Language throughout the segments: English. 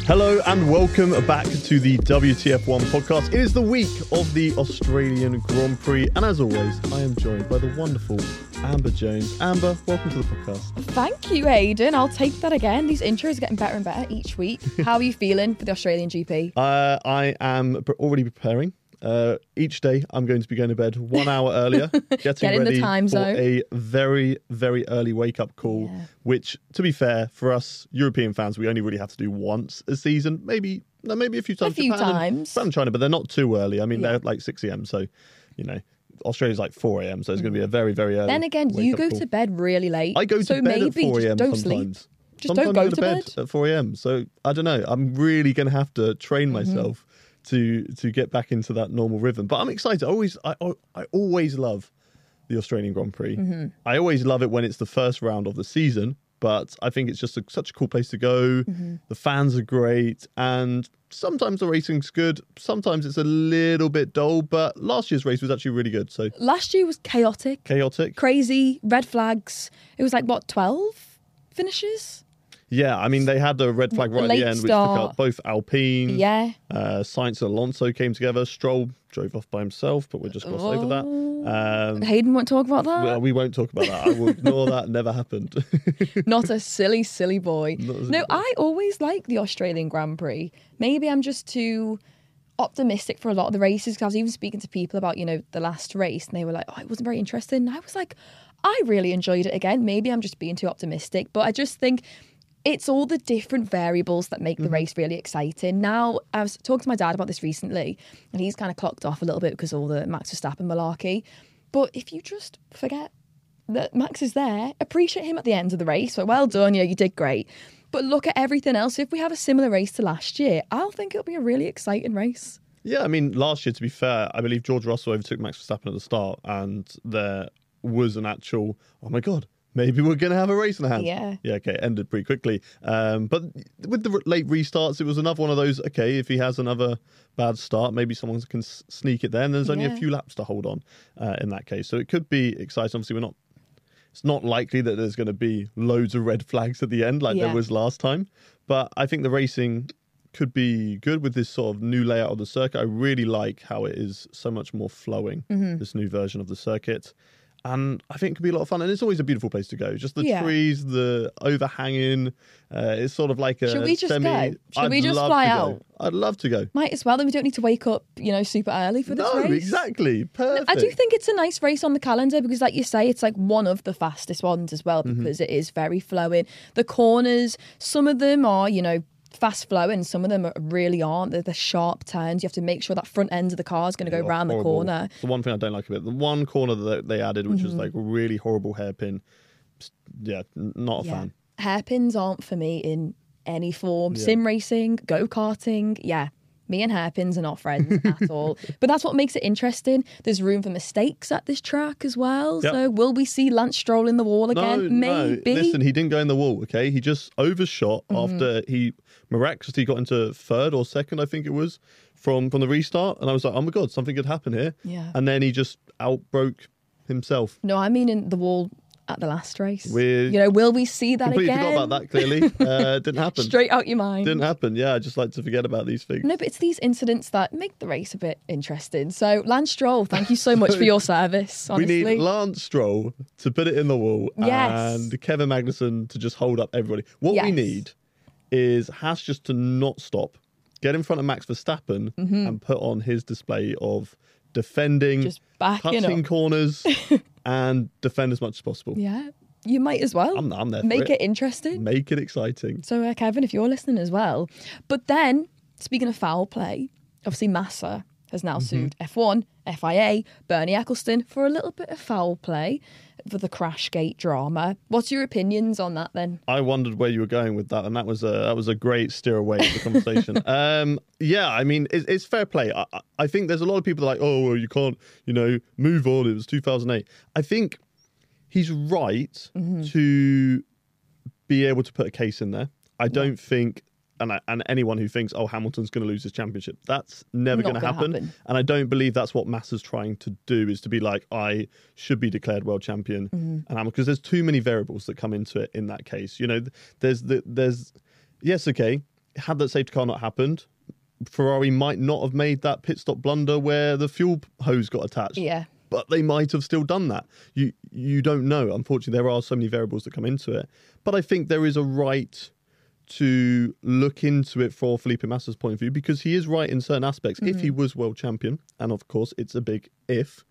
Hello and welcome back to the WTF1 podcast. It is the week of the Australian Grand Prix, and as always, I am joined by the wonderful Amber Jones. Amber, welcome to the podcast. Thank you, Aidan. I'll take that again. These intros are getting better and better each week. How are you feeling for the Australian GP? I am already preparing. Each day I'm going to be going to bed 1 hour earlier, getting in ready the time for zone. a very, very early wake-up call, which, to be fair, for us European fans, we only really have to do once a season, maybe a few times. A few times. Japan and China, but they're not too early. I mean, they're like 6 a.m, so, you know, Australia's like 4 a.m, so it's going to be a very, very early Then again, you go to bed really late. I go to so bed at maybe 4 a.m. just don't sometimes. sleep. Just Sometimes don't go I to bed. at 4 a.m. So I don't know. I'm really going to have to train myself to get back into that normal rhythm. But I'm excited. I always love the Australian Grand Prix. I always love it when it's the first round of the season. But I think it's just such a cool place to go. The fans are great, and sometimes the racing's good. Sometimes it's a little bit dull. But last year's race was actually really good. So Last year was chaotic, crazy, red flags. It was like, 12 finishes? yeah, I mean, they had the red flag right at Late the end, which took start. out both Alpine. Yeah. Sainz and Alonso came together. Stroll drove off by himself, but we'll just gloss over that. Hayden won't talk about that. Well, we won't talk about that. I will ignore that. Never happened. Not a silly, silly boy. Not a silly No, boy. I always like the Australian Grand Prix. Maybe I'm just too optimistic for a lot of the races, because I was even speaking to people about, the last race, and they were like, oh, it wasn't very interesting. And I was like, I really enjoyed it again. Maybe I'm just being too optimistic, but I just think it's all the different variables that make the race really exciting. Now, I was talking to my dad about this recently, and he's kind of clocked off a little bit because of all the Max Verstappen malarkey. But if you just forget that Max is there, appreciate him at the end of the race. So well done, you did great. But look at everything else. If we have a similar race to last year, I'll think it'll be a really exciting race. Yeah, I mean, last year, to be fair, I believe George Russell overtook Max Verstappen at the start, and there was an actual, oh my God, maybe we're going to have a race in hand. Yeah. Yeah, okay, it ended pretty quickly. But with the late restarts, it was another one of those, okay, if he has another bad start, maybe someone can sneak it there, and there's only a few laps to hold on in that case. So it could be exciting. Obviously, it's not likely that there's going to be loads of red flags at the end like there was last time. But I think the racing could be good with this sort of new layout of the circuit. I really like how it is so much more flowing, this new version of the circuit. And I think it could be a lot of fun. And it's always a beautiful place to go. Just the trees, the overhanging. It's sort of like a Should we just semi... go? Should I'd we just love fly to out? go. I'd love to go. Might as well, then we don't need to wake up, super early for this race. No, exactly. Perfect. I do think it's a nice race on the calendar because, like you say, it's like one of the fastest ones as well because it is very flowing. The corners, some of them are, fast flowing, some of them really aren't. They're the sharp turns. You have to make sure that front end of the car is going to go round the corner. The one thing I don't like about it, the one corner that they added, which was like really horrible hairpin. Yeah, not a fan. Hairpins aren't for me in any form. Sim racing, go-karting, me and hairpins are not friends at all. But that's what makes it interesting. There's room for mistakes at this track as well. Yep. So will we see Lance Stroll in the wall again? Maybe. No. Listen, he didn't go in the wall, okay? He just overshot after he miraculously got into third or second, I think it was, from the restart. And I was like, oh my God, something could happen here. Yeah. And then he just outbroke himself. No, I mean in the wall at the last race. We're will we see that completely again? forgot about that, clearly. Didn't happen. Straight out your mind. Didn't happen. Yeah, I just like to forget about these things. No, but it's these incidents that make the race a bit interesting. So, Lance Stroll, thank you so much for your service, honestly. We need Lance Stroll to put it in the wall Yes. and Kevin Magnussen to just hold up everybody. What we need is Haas just to not stop, get in front of Max Verstappen and put on his display of defending, Just backing cutting up. corners and defend as much as possible. Yeah, you might as well. I'm there for Make it interesting. Make it exciting. So, Kevin, if you're listening as well. But then, speaking of foul play, obviously Massa has now sued F1, FIA, Bernie Ecclestone for a little bit of foul play for the Crashgate drama. What's your opinions on that then? I wondered where you were going with that, and that was a great steer away of the conversation. I mean, it's fair play. I think there's a lot of people that are like, oh, well, you can't, move on. It was 2008. I think he's right to be able to put a case in there. I don't think, and anyone who thinks, oh, Hamilton's going to lose his championship, that's never going to happen. And I don't believe that's what Massa's trying to do, is to be like, I should be declared world champion. And because there's too many variables that come into it in that case. There's yes, okay, had that safety car not happened, Ferrari might not have made that pit stop blunder where the fuel hose got attached. Yeah. But they might have still done that. You don't know. Unfortunately, there are so many variables that come into it. But I think there is a right to look into it for Felipe Massa's point of view, because he is right in certain aspects. If he was world champion, and of course it's a big if,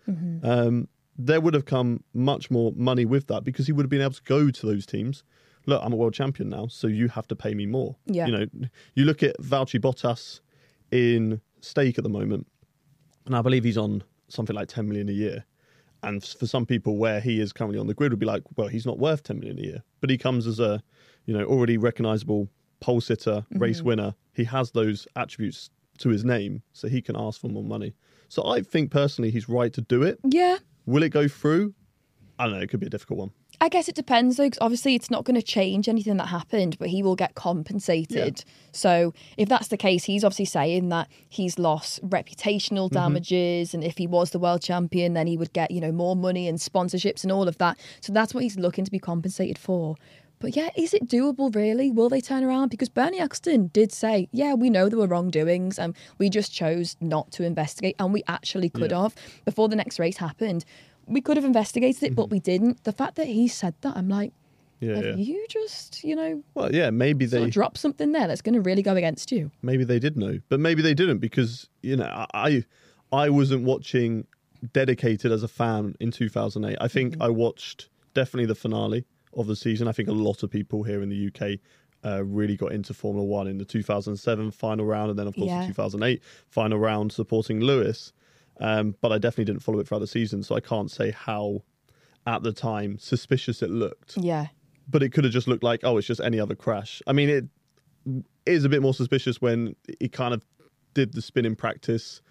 there would have come much more money with that, because he would have been able to go to those teams. Look, I'm a world champion now, so you have to pay me more. Yeah. You know, you look at Valtteri Bottas in stake at the moment, and I believe he's on something like 10 million a year. And for some people where he is currently on the grid would be like, well, he's not worth 10 million a year. But he comes as a, already recognisable pole sitter, race winner. He has those attributes to his name, so he can ask for more money. So I think personally he's right to do it. Yeah. Will it go through? I don't know. It could be a difficult one. I guess it depends, though, because obviously it's not going to change anything that happened, but he will get compensated. Yeah. So if that's the case, he's obviously saying that he's lost reputational damages, and if he was the world champion, then he would get, more money and sponsorships and all of that. So that's what he's looking to be compensated for. But yeah, is it doable, really? Will they turn around? Because Bernie Ecclestone did say, yeah, we know there were wrongdoings and we just chose not to investigate, and we actually could have. Before the next race happened, we could have investigated it, but we didn't. The fact that he said that, I'm like, you just, Well, yeah, maybe sort they of drop something there that's going to really go against you. Maybe they did know, but maybe they didn't, because I wasn't watching Dedicated as a fan in 2008. I think I watched definitely the finale of the season. I think a lot of people here in the UK really got into Formula One in the 2007 final round, and then of course the 2008 final round supporting Lewis. But I definitely didn't follow it throughout the season, so I can't say how, at the time, suspicious it looked. Yeah. But it could have just looked like, oh, it's just any other crash. I mean, it is a bit more suspicious when he kind of did the spin in practice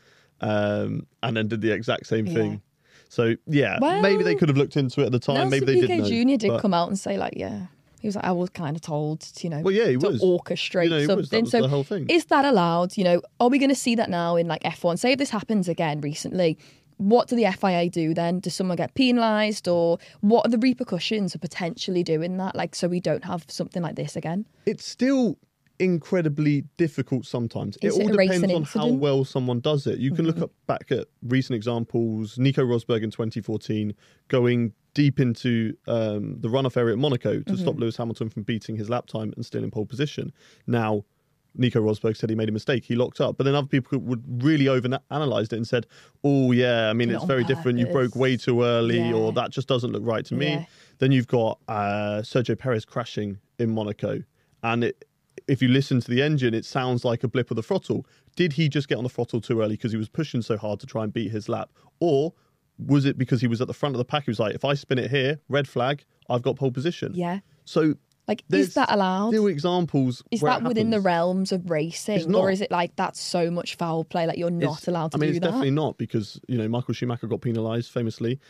and then did the exact same thing. So, well, maybe they could have looked into it at the time. Nelson maybe they Piquet didn't know. Jr. did come out and say, like, he was like, I was kind of told, to, well, yeah, he to was. orchestrate something. That was the whole thing. Is that allowed? Are we going to see that now in like F1? Say if this happens again recently, what do the FIA do then? Does someone get penalised, or what are the repercussions of potentially doing that? Like, so we don't have something like this again? It's still incredibly difficult sometimes. It all depends on how well someone does it. You can look back at recent examples. Nico Rosberg in 2014 going deep into the runoff area at Monaco to stop Lewis Hamilton from beating his lap time and still in pole position. Now, Nico Rosberg said he made a mistake. He locked up. But then other people would really overanalyzed it and said, oh, yeah, I mean, it's very different. You broke way too early, or that just doesn't look right to me. Then you've got Sergio Perez crashing in Monaco. And if you listen to the engine, it sounds like a blip of the throttle. Did he just get on the throttle too early because he was pushing so hard to try and beat his lap? Or was it because he was at the front of the pack? He was like, if I spin it here, red flag, I've got pole position. Yeah. So, like, is that allowed? Still examples. Is that within the realms of racing, or is it like that's so much foul play, like you're not allowed to do that? It's definitely not, because Michael Schumacher got penalised famously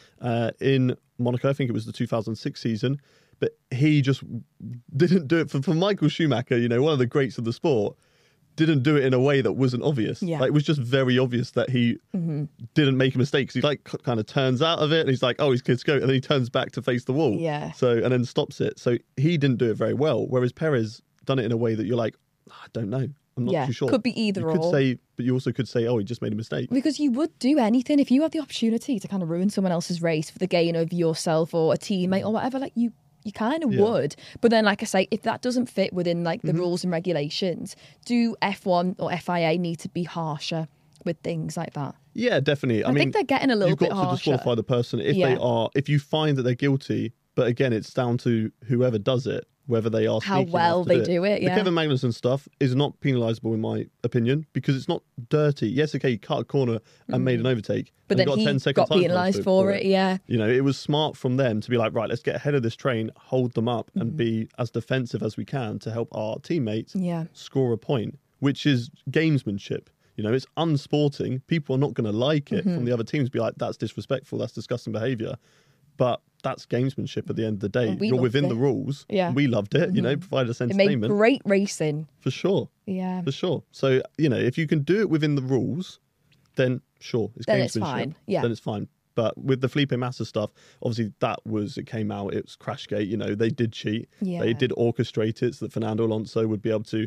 in Monaco. I think it was the 2006 season, but he just didn't do it for Michael Schumacher. One of the greats of the sport. Didn't do it in a way that wasn't obvious. Yeah. Like, it was just very obvious that he didn't make a mistake, because he kind of turns out of it and he's like, oh, he's good to go, and then he turns back to face the wall. Yeah. And then stops it. So he didn't do it very well. Whereas Perez done it in a way that you're like, I don't know. I'm not too sure. Could be either or. But you also could say, oh, he just made a mistake. Because you would do anything if you had the opportunity to kind of ruin someone else's race for the gain of yourself or a teammate or whatever. Like you kind of would. But then, like I say, if that doesn't fit within like the rules and regulations, do F1 or FIA need to be harsher with things like that? Yeah, definitely. I mean, think they're getting a little bit harsher. You've got to disqualify the person if you find that they're guilty. But again, it's down to whoever does it, whether they are how well they do it. The Kevin Magnussen stuff is not penalisable in my opinion, because it's not dirty. Yes, okay, he cut a corner and made an overtake, but then he got penalised for it. Yeah, it was smart from them to be like, right, let's get ahead of this train, hold them up, and be as defensive as we can to help our teammates score a point, which is gamesmanship. It's unsporting. People are not going to like it from the other teams. Be like, that's disrespectful. That's disgusting behaviour. But that's gamesmanship at the end of the day. You're within the rules. Yeah. We loved it, provided us entertainment. It made great racing. For sure. Yeah. For sure. So, if you can do it within the rules, then sure, it's gamesmanship. Then it's fine. Yeah. Then it's fine. But with the Felipe Massa stuff, obviously it came out, it was Crashgate, they did cheat. Yeah. They did orchestrate it so that Fernando Alonso would be able to,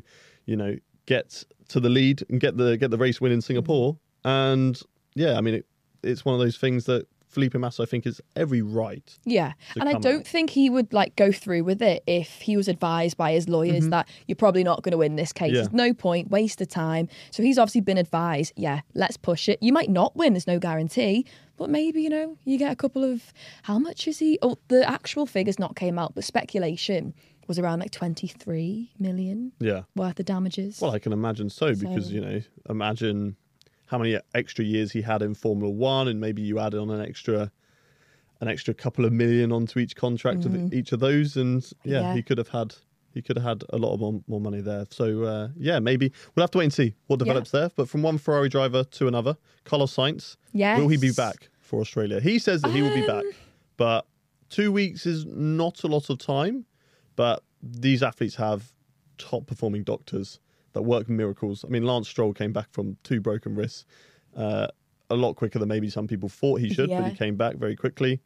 get to the lead and get the race win in Singapore. And yeah, I mean, it's one of those things that Felipe Massa, I think, is every right. Yeah, and I don't think he would go through with it if he was advised by his lawyers that you're probably not going to win this case. There's no point, waste of time. So he's obviously been advised, let's push it. You might not win, there's no guarantee, but maybe, you get a couple of, how much is he? Oh, the actual figure's not came out, but speculation was around 23 million worth of damages. Well, I can imagine so because, imagine how many extra years he had in Formula One, and maybe you add on an extra couple of million onto each contract of each of those, and he could have had a lot of more money there. So maybe we'll have to wait and see what develops there. But from one Ferrari driver to another, Carlos Sainz, will he be back for Australia? He says that he will be back, but 2 weeks is not a lot of time. But these athletes have top performing doctors that work miracles. I mean, Lance Stroll came back from 2 broken wrists a lot quicker than maybe some people thought he should, but he came back very quickly.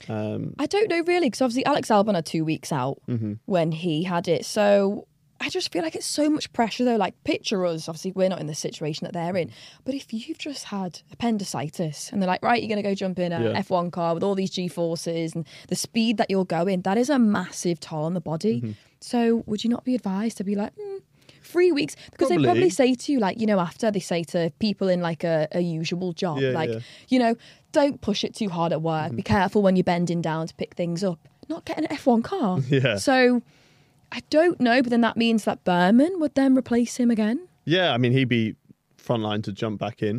I don't know really, because obviously Alex Albon had 2 weeks out when he had it. So I just feel like it's so much pressure though. Picture us, obviously we're not in the situation that they're in, but if you've just had appendicitis and they're like, right, you're going to go jump in a F1 car with all these G-forces and the speed that you're going, that is a massive toll on the body. So would you not be advised to be like, 3 weeks? Because they probably say to you, after they say to people in a usual job, don't push it too hard at work. Be careful when you're bending down to pick things up. Not getting an F1 car. So I don't know, but then that means that Berman would then replace him again. Yeah, I mean, he'd be frontline to jump back in.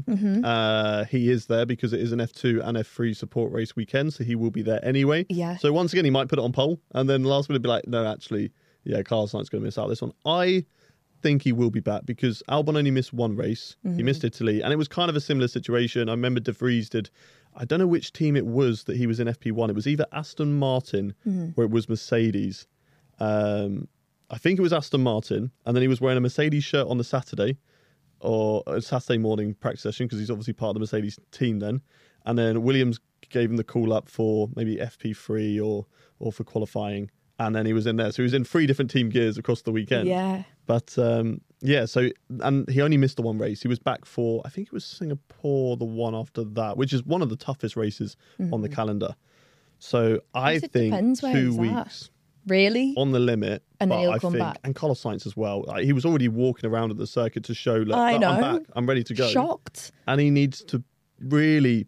He is there because it is an F2 and F3 support race weekend, so he will be there anyway. So once again, he might put it on pole, and then last minute be like, no, actually, Carlos Sainz going to miss out this one. I think he will be back because Albon only missed one race. He missed Italy, and it was kind of a similar situation. I remember De Vries did, I don't know which team it was that he was in FP1. It was either Aston Martin or it was Mercedes. I think it was Aston Martin, and then he was wearing a Mercedes shirt on the Saturday or a Saturday morning practice session because he's obviously part of the Mercedes team then. And then Williams gave him the call up for maybe FP3 or for qualifying. And then he was in there. So he was in 3 different team gears across the weekend. But so, and he only missed the one race. He was back for, I think it was Singapore, the one after that, which is one of the toughest races on the calendar. So I think 2 weeks. Really? On the limit. And then he'll come back. And Carlos Sainz as well. He was already walking around at the circuit to show, look, I'm back. I'm ready to go. Shocked. And he needs to really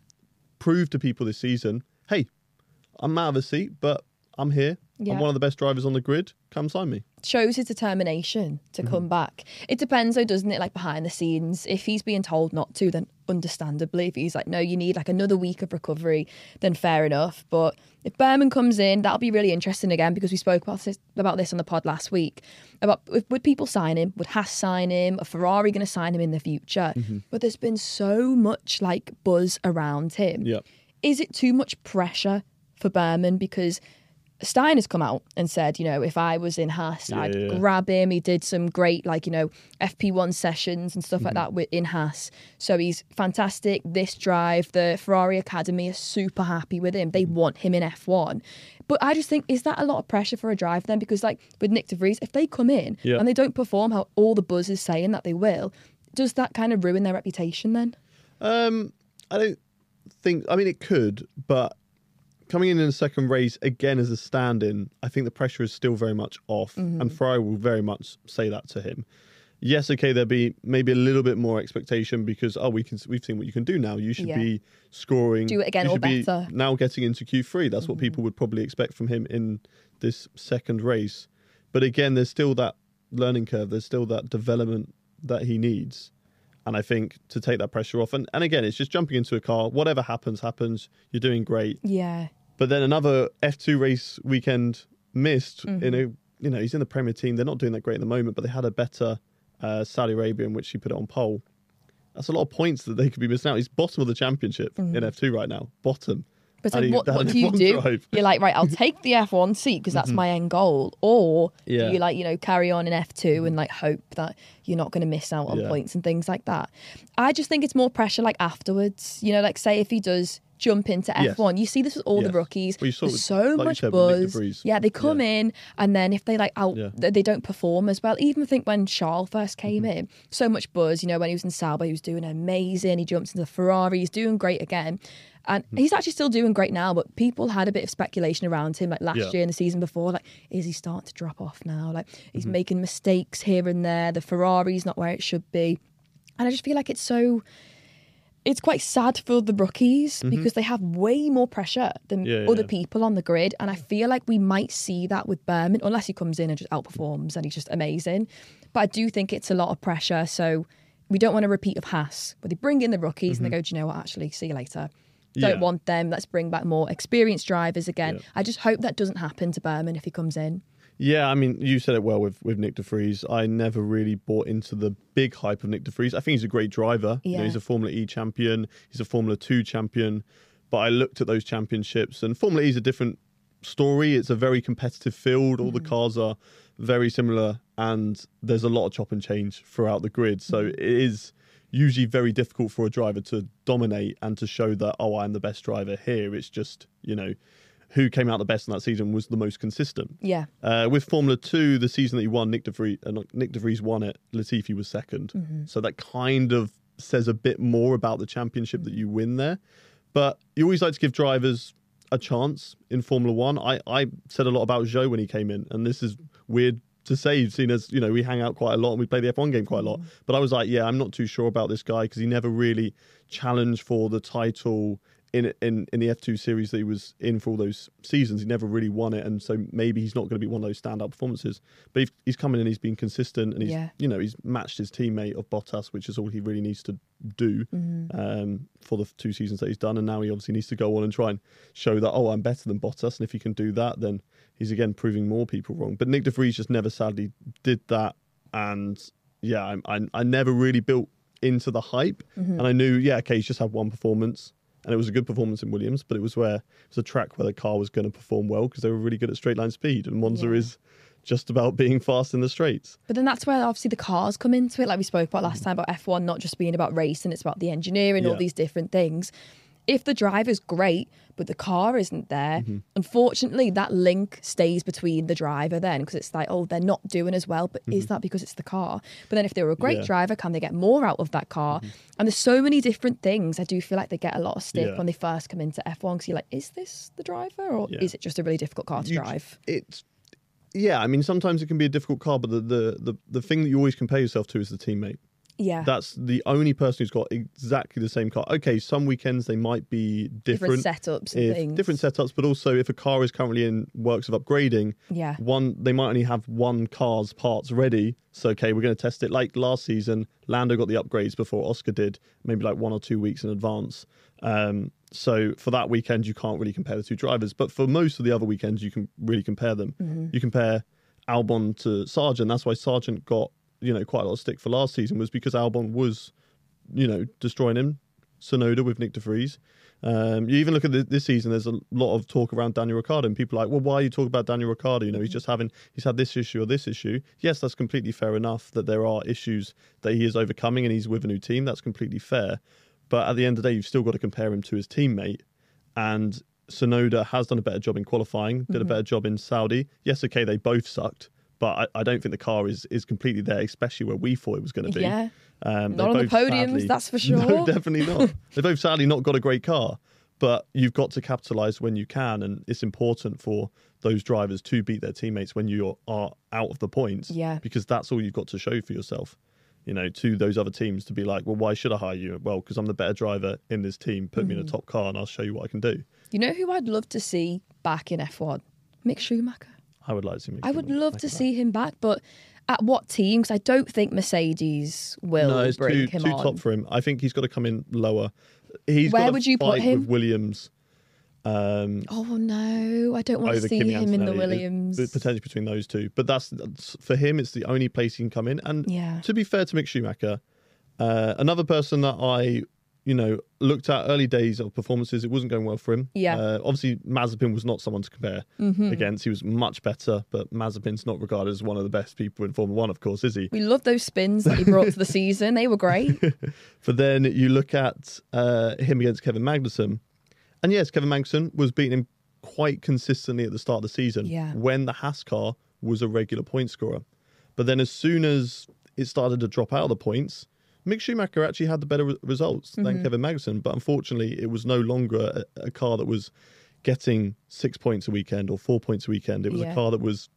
prove to people this season, hey, I'm out of a seat, but I'm here. I'm one of the best drivers on the grid. Come sign me. Shows his determination to come back. It depends though, doesn't it? Behind the scenes, if he's being told not to, then understandably, if he's like, no, you need another week of recovery, then fair enough. But if Berman comes in, that'll be really interesting again, because we spoke about this on the pod last week about would people sign him? Would Haas sign him? Are Ferrari going to sign him in the future? But there's been so much buzz around him. Is it too much pressure for Berman? Because Stein has come out and said, if I was in Haas, I'd grab him. He did some great, FP1 sessions and stuff like that in Haas. So he's fantastic. This drive, the Ferrari Academy are super happy with him. They want him in F1. But I just think, is that a lot of pressure for a drive then? Because with Nick De Vries, if they come in and they don't perform how all the buzz is saying that they will, does that kind of ruin their reputation then? I don't think, it could, but coming in a second race, again, as a stand-in, I think the pressure is still very much off, and Ferrari will very much say that to him. Yes, okay, there'll be maybe a little bit more expectation because, we've seen what you can do now. You should be scoring. Do it again or better. Now getting into Q3, that's what people would probably expect from him in this second race. But again, there's still that learning curve. There's still that development that he needs. And I think to take that pressure off, and again, it's just jumping into a car. Whatever happens. You're doing great. Yeah. But then another F2 race weekend missed. He's in the Premier team. They're not doing that great at the moment, but they had a better Saudi Arabia in which he put it on pole. That's a lot of points that they could be missing out. He's bottom of the championship in F2 right now. Bottom. But what do you do? Drive. You're like, right, I'll take the F1 seat because that's my end goal. Or do you carry on in F2 and hope that you're not going to miss out on points and things like that. I just think it's more pressure afterwards. Say if he does jump into F1. You see this with all the rookies. Well, There's so much buzz. Yeah, they come in, and then if they they don't perform as well. Even I think when Charles first came in, so much buzz. You know, when he was in Sauber, he was doing amazing. He jumps into the Ferrari, he's doing great again. And he's actually still doing great now, but people had a bit of speculation around him, like last year and the season before. Like, is he starting to drop off now? Like, he's making mistakes here and there. The Ferrari's not where it should be. And I just feel like it's quite sad for the rookies because they have way more pressure than other people on the grid. And I feel like we might see that with Behrman, unless he comes in and just outperforms and he's just amazing. But I do think it's a lot of pressure. So we don't want a repeat of Haas, where they bring in the rookies and they go, do you know what, actually, see you later. Don't want them. Let's bring back more experienced drivers again. I just hope that doesn't happen to Behrman if he comes in. Yeah, I mean, you said it well with Nick de Vries. I never really bought into the big hype of Nick de Vries. I think he's a great driver. Yeah. You know, he's a Formula E champion. He's a Formula 2 champion. But I looked at those championships, and Formula E is a different story. It's a very competitive field. All the cars are very similar, and there's a lot of chop and change throughout the grid. So it is usually very difficult for a driver to dominate and to show that, oh, I'm the best driver here. It's just, you know, who came out the best in that season was the most consistent. Yeah. With Formula 2, the season that he won, Nick de Vries won it, Latifi was second. So that kind of says a bit more about the championship that you win there. But you always like to give drivers a chance in Formula 1. I said a lot about Zhou when he came in, and this is weird to say, seeing as, you know, we hang out quite a lot and we play the F1 game quite a lot. But I was like, yeah, I'm not too sure about this guy because he never really challenged for the title in the F2 series that he was in for all those seasons. He never really won it, and so maybe he's not going to be one of those standout performances. But he's come in and he's been consistent, and he's you know, he's matched his teammate of Bottas, which is all he really needs to do for the 2 seasons that he's done. And now he obviously needs to go on and try and show that, oh, I'm better than Bottas. And if he can do that, then he's again proving more people wrong. But Nick de Vries just never sadly did that, and yeah, I never really built into the hype, and I knew, okay, he's just had one performance. And it was a good performance in Williams, but it was a track where the car was going to perform well because they were really good at straight line speed. And Monza is just about being fast in the straights. But then that's where obviously the cars come into it. Like we spoke about last time about F1 not just being about racing, it's about the engineering, all these different things. If the driver's great, but the car isn't there, unfortunately, that link stays between the driver then, because it's like, oh, they're not doing as well, but is that because it's the car? But then if they were a great driver, can they get more out of that car? And there's so many different things. I do feel like they get a lot of stick when they first come into F1, because you're like, is this the driver, or is it just a really difficult car to drive? Yeah, I mean, sometimes it can be a difficult car, but the thing that you always compare yourself to is the teammate. Yeah. That's the only person who's got exactly the same car. Okay, some weekends they might be different setups and things. Different setups, but also if a car is currently in works of upgrading, they might only have one car's parts ready. So, okay, we're going to test it. Like last season, Lando got the upgrades before Oscar did, maybe like 1 or 2 weeks in advance. So for that weekend, you can't really compare the two drivers. But for most of the other weekends, you can really compare them. You compare Albon to Sargent. That's why Sargent got, you know, quite a lot of stick for last season, was because Albon was, you know, destroying him. Tsunoda with Nick de Vries. You even look at this season, there's a lot of talk around Daniel Ricciardo, and people are like, well, why are you talking about Daniel Ricciardo? You know, he's had this issue or this issue. Yes, that's completely fair enough that there are issues that he is overcoming and he's with a new team. That's completely fair. But at the end of the day, you've still got to compare him to his teammate. And Tsunoda has done a better job in qualifying, did a better job in Saudi. Yes, okay, they both sucked. But I don't think the car is completely there, especially where we thought it was going to be. Yeah, not on the podiums, that's for sure. No, definitely not. They've both sadly not got a great car, but you've got to capitalise when you can, and it's important for those drivers to beat their teammates when you are out of the points. Yeah, because that's all you've got to show for yourself. You know, to those other teams to be like, well, why should I hire you? Well, because I'm the better driver in this team. Put me in a top car, and I'll show you what I can do. You know who I'd love to see back in F1? Mick Schumacher. I would like to see Mick. I would love to see him back, but at what team? Because I don't think Mercedes will bring him on. No, it's too top for him. I think he's got to come in lower. Where would you put him? With Williams. Oh no, I don't want to see him in the Williams. Potentially between those two, but that's for him. It's the only place he can come in. And to be fair to Mick Schumacher, another person that I, you know, looked at early days of performances, it wasn't going well for him. Yeah. Obviously, Mazepin was not someone to compare against. He was much better, but Mazepin's not regarded as one of the best people in Formula 1, of course, is he? We love those spins that he brought to the season. They were great. But then you look at him against Kevin Magnussen, And yes, Kevin Magnussen was beating him quite consistently at the start of the season when the Haas car was a regular point scorer. But then as soon as it started to drop out of the points, Mick Schumacher actually had the better results than Kevin Magnussen. But unfortunately, it was no longer a car that was getting 6 points a weekend or 4 points a weekend. It was a car that was,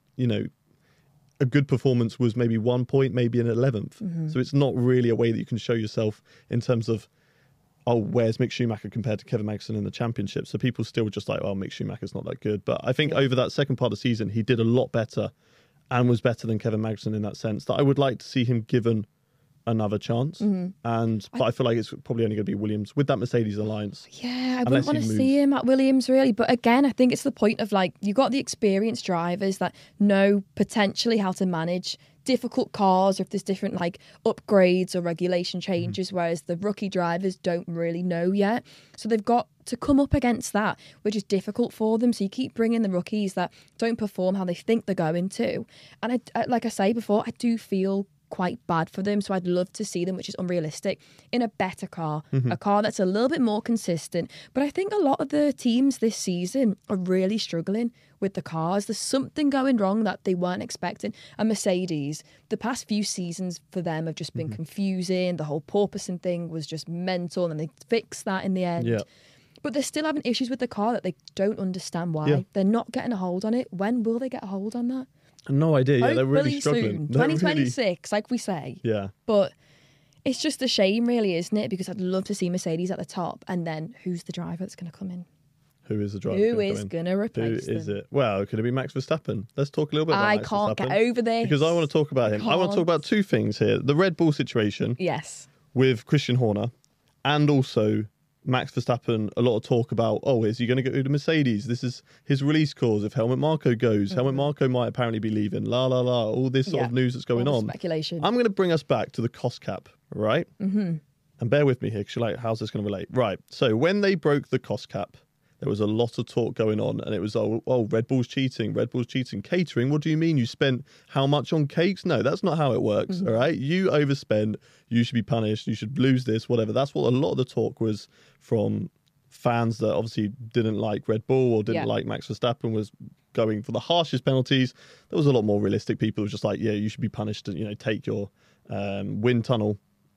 a good performance was maybe 1 point, maybe an 11th. So it's not really a way that you can show yourself in terms of, where's Mick Schumacher compared to Kevin Magnussen in the championship? So people still were just like, Mick Schumacher's not that good. But I think over that second part of the season, he did a lot better and was better than Kevin Magnussen in that sense, that I would like to see him given another chance. But I feel like it's probably only going to be Williams with that Mercedes alliance. Yeah, I wouldn't want to see him at Williams really. But again, I think it's the point of you've got the experienced drivers that know potentially how to manage difficult cars, or if there's different upgrades or regulation changes, whereas the rookie drivers don't really know yet. So they've got to come up against that, which is difficult for them. So you keep bringing the rookies that don't perform how they think they're going to. And I like I say before, I do feel quite bad for them, so I'd love to see them, which is unrealistic, in a better car, a car that's a little bit more consistent. But I think a lot of the teams this season are really struggling with the cars. There's something going wrong that they weren't expecting. And Mercedes, the past few seasons for them have just been confusing. The whole porpoising thing was just mental, and they fixed that in the end. But they're still having issues with the car that they don't understand why. They're not getting a hold on it. When will they get a hold on that? No idea. Yeah, they're really struggling. Soon. 2026, like we say. Yeah. But it's just a shame, really, isn't it? Because I'd love to see Mercedes at the top, and then who's the driver that's going to come in? Who is the driver? Who is going to replace them? Who is it? Well, could it be Max Verstappen? Let's talk a little bit about Max Verstappen. I can't get over this. Because I want to talk about him. I want to talk about two things here. The Red Bull situation. Yes. With Christian Horner, and also Max Verstappen, a lot of talk about, is he going to go to Mercedes? This is his release clause. If Helmut Marko goes, Helmut Marko might apparently be leaving. All this sort of news that's going on. Speculation. I'm going to bring us back to the cost cap, right? And bear with me here, because you're like, how's this going to relate? Right. So when they broke the cost cap, there was a lot of talk going on, and it was, Red Bull's cheating. Red Bull's cheating. Catering, what do you mean? You spent how much on cakes? No, that's not how it works, all right? You overspent, you should be punished, you should lose this, whatever. That's what a lot of the talk was from fans that obviously didn't like Red Bull or didn't like Max Verstappen, was going for the harshest penalties. There was a lot more realistic people who were just like, you should be punished and, take your wind tunnel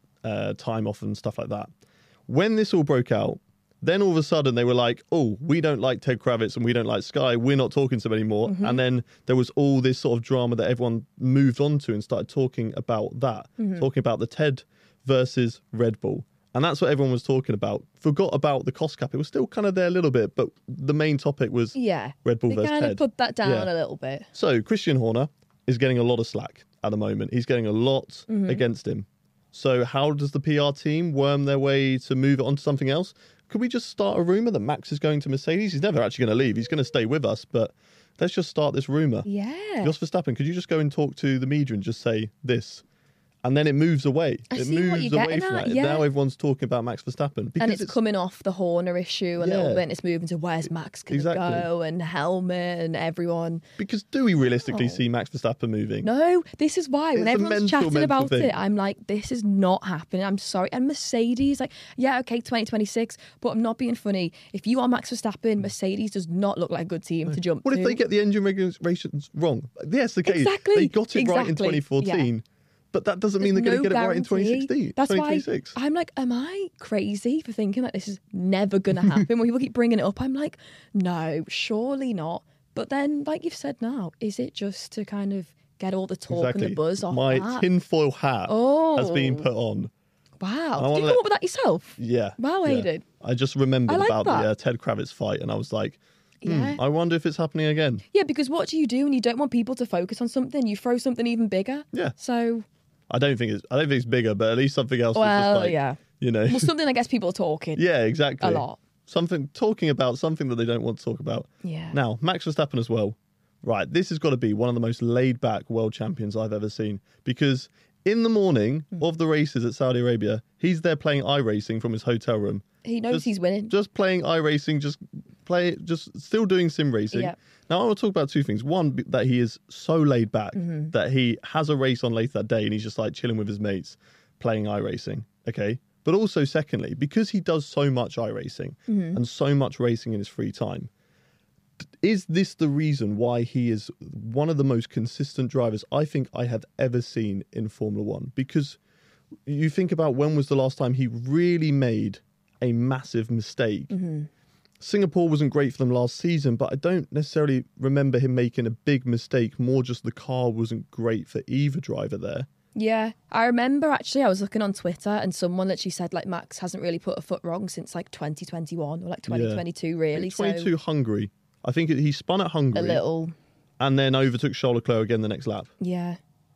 time off and stuff like that. When this all broke out, then all of a sudden they were like, we don't like Ted Kravitz and we don't like Sky. We're not talking to them anymore. And then there was all this sort of drama that everyone moved on to and started talking about that, talking about the Ted versus Red Bull. And that's what everyone was talking about. Forgot about the cost cap. It was still kind of there a little bit, but the main topic was Red Bull versus Ted. They kind of put that down a little bit. So Christian Horner is getting a lot of slack at the moment. He's getting a lot against him. So how does the PR team worm their way to move it on to something else? Could we just start a rumour that Max is going to Mercedes? He's never actually going to leave. He's going to stay with us, but let's just start this rumour. Yeah. Jos Verstappen, could you just go and talk to the media and just say this? And then it moves away. It moves away from that. Yeah. Now everyone's talking about Max Verstappen. And it's coming off the Horner issue a little bit, and it's moving to where's Max going to go, and Helmut and everyone. Because do we realistically see Max Verstappen moving? No, this is why. When everyone's chatting about it, I'm like, this is not happening. I'm sorry. And Mercedes, 2026, but I'm not being funny. If you are Max Verstappen, Mercedes does not look like a good team to jump to. What if they get the engine regulations wrong? Yes, okay. Exactly. They got it right in 2014. Yeah. But that doesn't mean they're going to get it right in 2016. That's 2026. Why I'm like, am I crazy for thinking that this is never going to happen? When people keep bringing it up, I'm like, no, surely not. But then, like you've said now, is it just to kind of get all the talk and the buzz off My tinfoil hat has been put on. Wow. Did you come up with that yourself? Yeah. Wow, Aidan. I just remembered about the Ted Kravitz fight, and I was like, I wonder if it's happening again. Yeah, because what do you do when you don't want people to focus on something? You throw something even bigger. Yeah. So I don't think it's bigger, but at least something else. Well, is just well, something that gets people talking. Yeah, exactly. A lot. Talking about something that they don't want to talk about. Yeah. Now, Max Verstappen as well. Right, this has got to be one of the most laid-back world champions I've ever seen, because in the morning of the races at Saudi Arabia, he's there playing iRacing from his hotel room. He knows he's winning. Just playing iRacing, just still doing sim racing. Yeah. Now, I want to talk about two things. One, that he is so laid back that he has a race on later that day and he's just like chilling with his mates, playing iRacing. Okay. But also, secondly, because he does so much iRacing and so much racing in his free time, is this the reason why he is one of the most consistent drivers I think I have ever seen in Formula One? Because you think about when was the last time he really made a massive mistake. Singapore wasn't great for them last season, but I don't necessarily remember him making a big mistake, more just the car wasn't great for either driver there. Yeah, I remember actually I was looking on Twitter and someone literally said like Max hasn't really put a foot wrong since like 2021 or like 2022 really. 22 Hungary. I think he spun at Hungary. A little. And then overtook Charles Leclerc again the next lap. Yeah.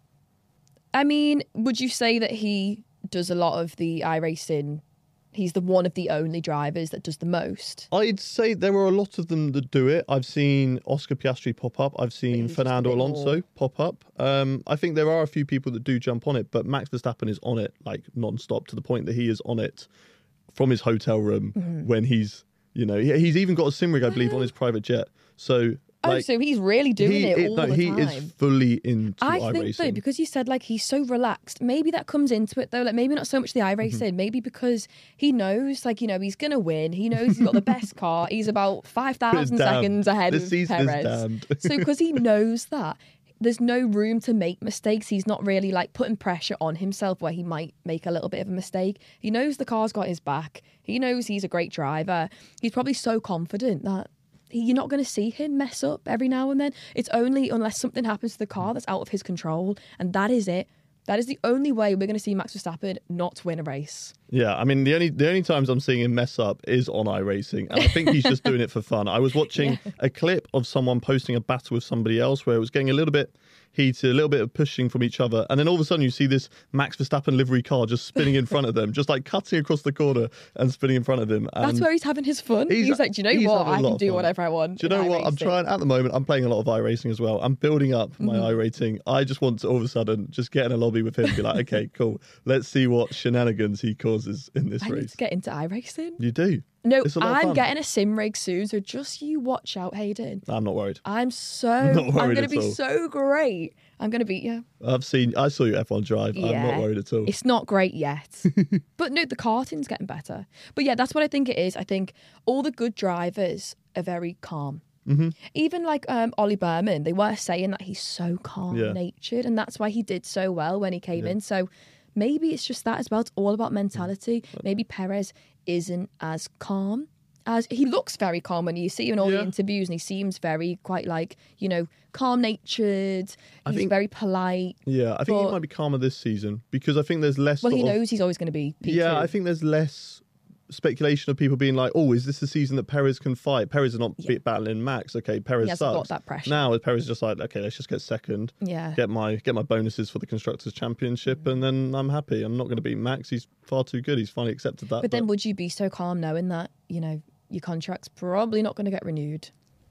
I mean, would you say that he does a lot of the iRacing? He's the one of the only drivers that does the most. I'd say there are a lot of them that do it. I've seen Oscar Piastri pop up. I've seen Fernando Alonso pop up. I think there are a few people that do jump on it, but Max Verstappen is on it like non-stop to the point that he is on it from his hotel room when he's, you know, he's even got a sim rig, I believe, on his private jet. So... like, so he's really doing it all the time. He is fully into I iRacing. think though, because you said like he's so relaxed, maybe that comes into it though. Like maybe not so much the iRacing, maybe because he knows, like, you know, he's gonna win. He knows he's got the best car. He's about 5,000 seconds ahead of Perez. So because he knows that, there's no room to make mistakes. He's not really like putting pressure on himself where he might make a little bit of a mistake. He knows the car's got his back. He knows he's a great driver. He's probably so confident that you're not going to see him mess up every now and then. It's only unless something happens to the car that's out of his control. And that is it. That is the only way we're going to see Max Verstappen not win a race. Yeah, I mean, the only times I'm seeing him mess up is on iRacing. And I think he's just doing it for fun. I was watching a clip of someone posting a battle with somebody else where it was getting a little bit heated, a little bit of pushing from each other. And then all of a sudden you see this Max Verstappen livery car just spinning in front of them, just like cutting across the corner and spinning in front of him. And that's where he's having his fun. He's like, do you know what? I can do whatever I want. Do you know what? I'm trying at the moment. I'm playing a lot of iRacing as well. I'm building up my iRating. I just want to all of a sudden just get in a lobby with him and be like, okay, cool. Let's see what shenanigans he causes in this race. I need to get into iRacing. You do? No, I'm getting a sim rig soon, so just you watch out, Hayden. I'm not worried. I'm going to be so great. I'm going to beat you. I saw you F1 drive. Yeah, I'm not worried at all. It's not great yet. But no, the karting's getting better. But yeah, that's what I think it is. I think all the good drivers are very calm. Even like Ollie Berman, they were saying that he's so calm-natured, and that's why he did so well when he came in. So maybe it's just that as well. It's all about mentality. Maybe Perez isn't as calm as he looks. Very calm when you see him in all the interviews, and he seems very quite like, you know, calm-natured. He's very polite. Yeah, I think he might be calmer this season because I think there's less. Well, he knows he's always going to be P2. Yeah, I think there's less speculation of people being like, oh, is this the season that Perez can fight? Perez is not battling Max. Okay, Perez sucks. Got that pressure. Now Perez is just like, okay, let's just get second. Yeah. Get my bonuses for the Constructors' Championship, and then I'm happy. I'm not going to beat Max. He's far too good. He's finally accepted that. But then would you be so calm knowing that, you know, your contract's probably not going to get renewed?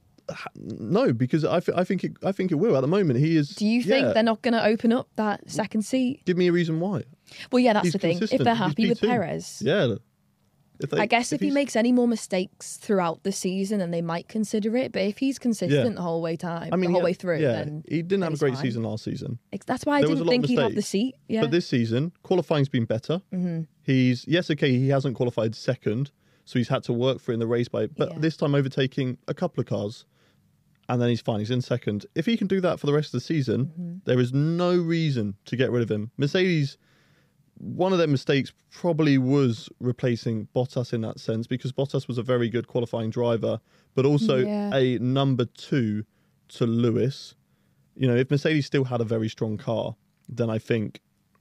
No, because I think it will. At the moment, he is. Do you think they're not going to open up that second seat? Give me a reason why. Well, yeah, that's the thing. If they're happy with Perez, I guess if he makes any more mistakes throughout the season, then they might consider it. But if he's consistent the whole way through, then he didn't have a great season last season. That's why I didn't think he'd have the seat. Yeah. But this season, qualifying's been better. He hasn't qualified second, so he's had to work for it in the race but this time overtaking a couple of cars, and then he's fine. He's in second. If he can do that for the rest of the season, there is no reason to get rid of him. Mercedes, one of their mistakes probably was replacing Bottas in that sense, because Bottas was a very good qualifying driver, but also a number 2 to Lewis. You know, if Mercedes still had a very strong car, then I think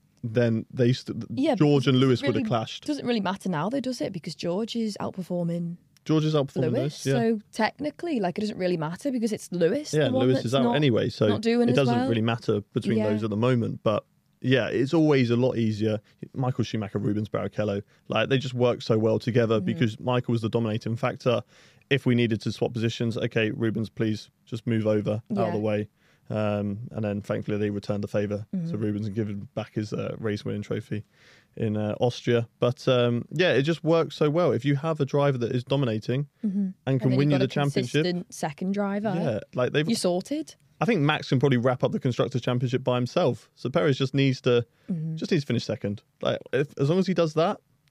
George and Lewis would have clashed. It doesn't really matter now, though, does it? Because George is outperforming Lewis. So technically, like, it doesn't really matter because it's Lewis. Yeah, Lewis is out anyway, so it doesn't really matter between those at the moment. But yeah, it's always a lot easier. Michael Schumacher, Rubens Barrichello, like, they just work so well together because Michael was the dominating factor. If we needed to swap positions, okay, Rubens, please just move over out of the way. And then thankfully they returned the favour to Rubens and given back his race winning trophy in Austria. But it just works so well. If you have a driver that is dominating and can win you the championship, second driver, you're sorted. I think Max can probably wrap up the Constructors' Championship by himself. So Perez just needs to finish second. Like, as long as he does that,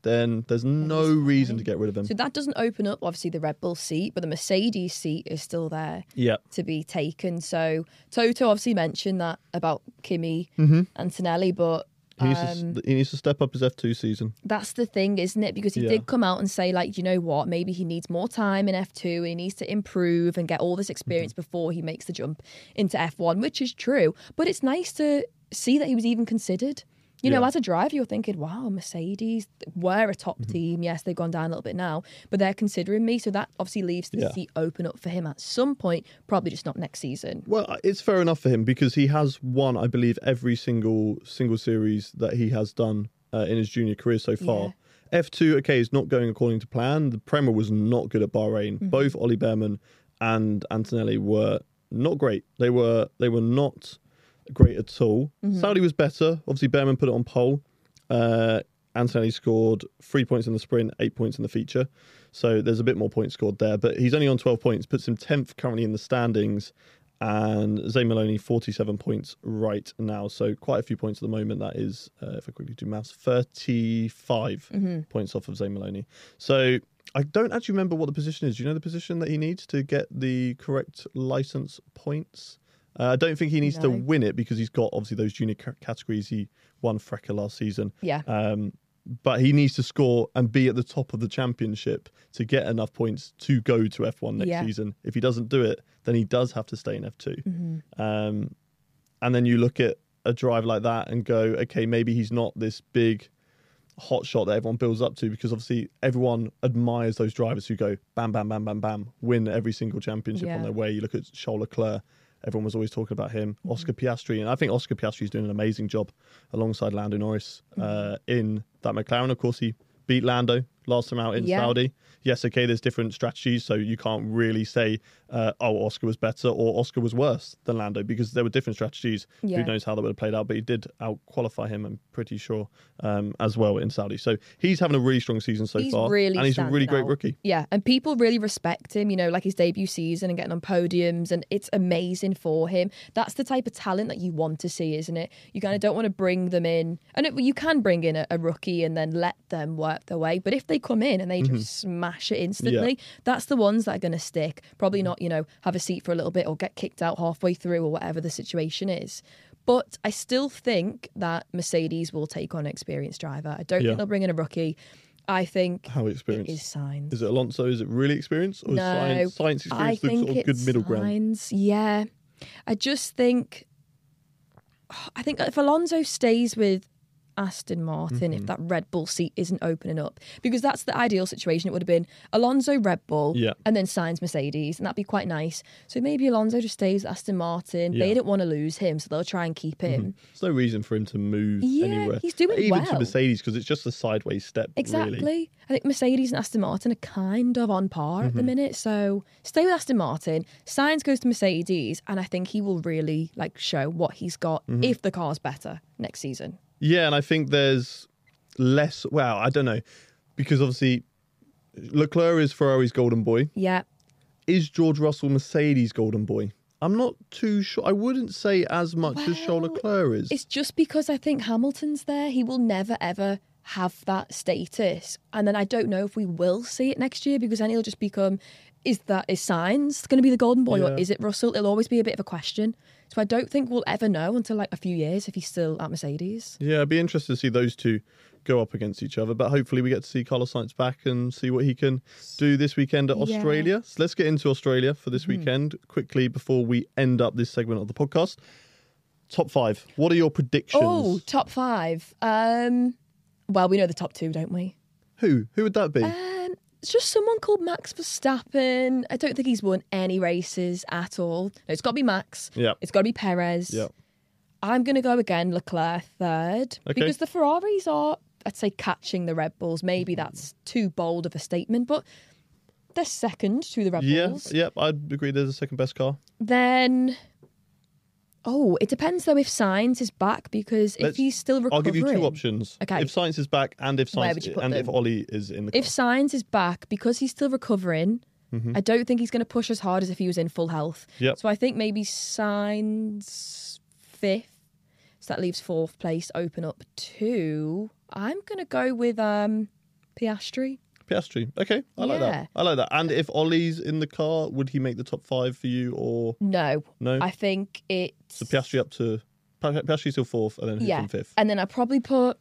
then there's no reason to get rid of him. So that doesn't open up, obviously, the Red Bull seat, but the Mercedes seat is still there to be taken. So Toto obviously mentioned that about Kimi Antonelli, but he needs to step up his F2 season. That's the thing, isn't it? Because he did come out and say, like, you know what, maybe he needs more time in F2. He needs to improve and get all this experience before he makes the jump into F1, which is true. But it's nice to see that he was even considered. You know, as a driver, you're thinking, wow, Mercedes were a top team. Yes, they've gone down a little bit now, but they're considering me. So that obviously leaves the seat open up for him at some point, probably just not next season. Well, it's fair enough for him because he has won, I believe, every single series that he has done in his junior career so far. Yeah. F2, okay, is not going according to plan. The Prema was not good at Bahrain. Both Ollie Behrman and Antonelli were not great. They were not great at all. Saudi was better. Obviously, Behrman put it on pole. Antonelli scored 3 points in the sprint, 8 points in the feature. So there's a bit more points scored there. But he's only on 12 points, puts him 10th currently in the standings. And Zane Maloney, 47 points right now. So quite a few points at the moment. That is, if I quickly do maths, 35 points off of Zane Maloney. So I don't actually remember what the position is. Do you know the position that he needs to get the correct license points? I don't think he needs to win it because he's got obviously those junior categories. He won Frecker last season. Yeah. But he needs to score and be at the top of the championship to get enough points to go to F1 next season. If he doesn't do it, then he does have to stay in F2. And then you look at a drive like that and go, okay, maybe he's not this big hot shot that everyone builds up to, because obviously everyone admires those drivers who go bam, bam, bam, bam, bam, win every single championship on their way. You look at Charles Leclerc. Everyone was always talking about him. Oscar Piastri. And I think Oscar Piastri is doing an amazing job alongside Lando Norris in that McLaren. Of course, he beat Lando last time out in Saudi. Yes, okay, there's different strategies, so you can't really say, Oscar was better or Oscar was worse than Lando, because there were different strategies. Who knows how that would have played out, but he did out-qualify him, I'm pretty sure, as well in Saudi. So he's having a really strong season so far, and he's a really great rookie. Yeah, and people really respect him, you know, like his debut season and getting on podiums, and it's amazing for him. That's the type of talent that you want to see, isn't it? You kind of don't want to bring them in, and you can bring in a rookie and then let them work their way, but if they come in and they just smash it instantly, that's the ones that are going to stick. Probably not, you know, have a seat for a little bit or get kicked out halfway through or whatever the situation is. But I still think that Mercedes will take on an experienced driver. I don't think they'll bring in a rookie. I think how experienced it is Sainz. Is it Alonso? Is it really experienced? Or no, is Sainz experienced? I think sort of good middle ground. Yeah, I just think. I think if Alonso stays with Aston Martin, if that Red Bull seat isn't opening up, because that's the ideal situation. It would have been Alonso Red Bull and then Sainz Mercedes, and that'd be quite nice. So maybe Alonso just stays at Aston Martin. They don't want to lose him, so they'll try and keep him. There's no reason for him to move anywhere. He's doing even to Mercedes, because it's just a sideways step. Exactly. Really. I think Mercedes and Aston Martin are kind of on par at the minute, so stay with Aston Martin. Sainz goes to Mercedes, and I think he will really show what he's got if the car's better next season. Yeah, and I think there's less. Well, I don't know, because obviously Leclerc is Ferrari's golden boy. Yeah. Is George Russell Mercedes' golden boy? I'm not too sure. I wouldn't say as much as Charles Leclerc is. It's just because I think Hamilton's there. He will never, ever have that status. And then I don't know if we will see it next year, because then he'll just become, is Sainz going to be the golden boy or is it Russell? It'll always be a bit of a question. So I don't think we'll ever know until a few years if he's still at Mercedes. Yeah, it'd be interesting to see those two go up against each other. But hopefully we get to see Carlos Sainz back and see what he can do this weekend at Australia. So let's get into Australia for this weekend quickly before we end up this segment of the podcast. Top 5. What are your predictions? Oh, top 5. Well, we know the top 2, don't we? Who would that be? It's just someone called Max Verstappen. I don't think he's won any races at all. No, it's got to be Max. Yeah. It's got to be Perez. Yeah. I'm going to go again, Leclerc third. Okay. Because the Ferraris are, I'd say, catching the Red Bulls. Maybe that's too bold of a statement, but they're second to the Red Bulls. Yeah, I'd agree they're the second best car. Then... Oh, it depends though if Sainz is back, because if he's still recovering... I'll give you 2 options. Okay. If Sainz is back and if Ollie is in the car. If Sainz is back, because he's still recovering, I don't think he's going to push as hard as if he was in full health. Yep. So I think maybe Sainz 5th. So that leaves 4th place open up to... I'm going to go with Piastri. Piastri. Okay, I like that. I like that. And if Ollie's in the car, would he make the top 5 for you or No? No. I think it's So Piastri up to Piastri's still 4th, and then who's in 5th? And then I probably put.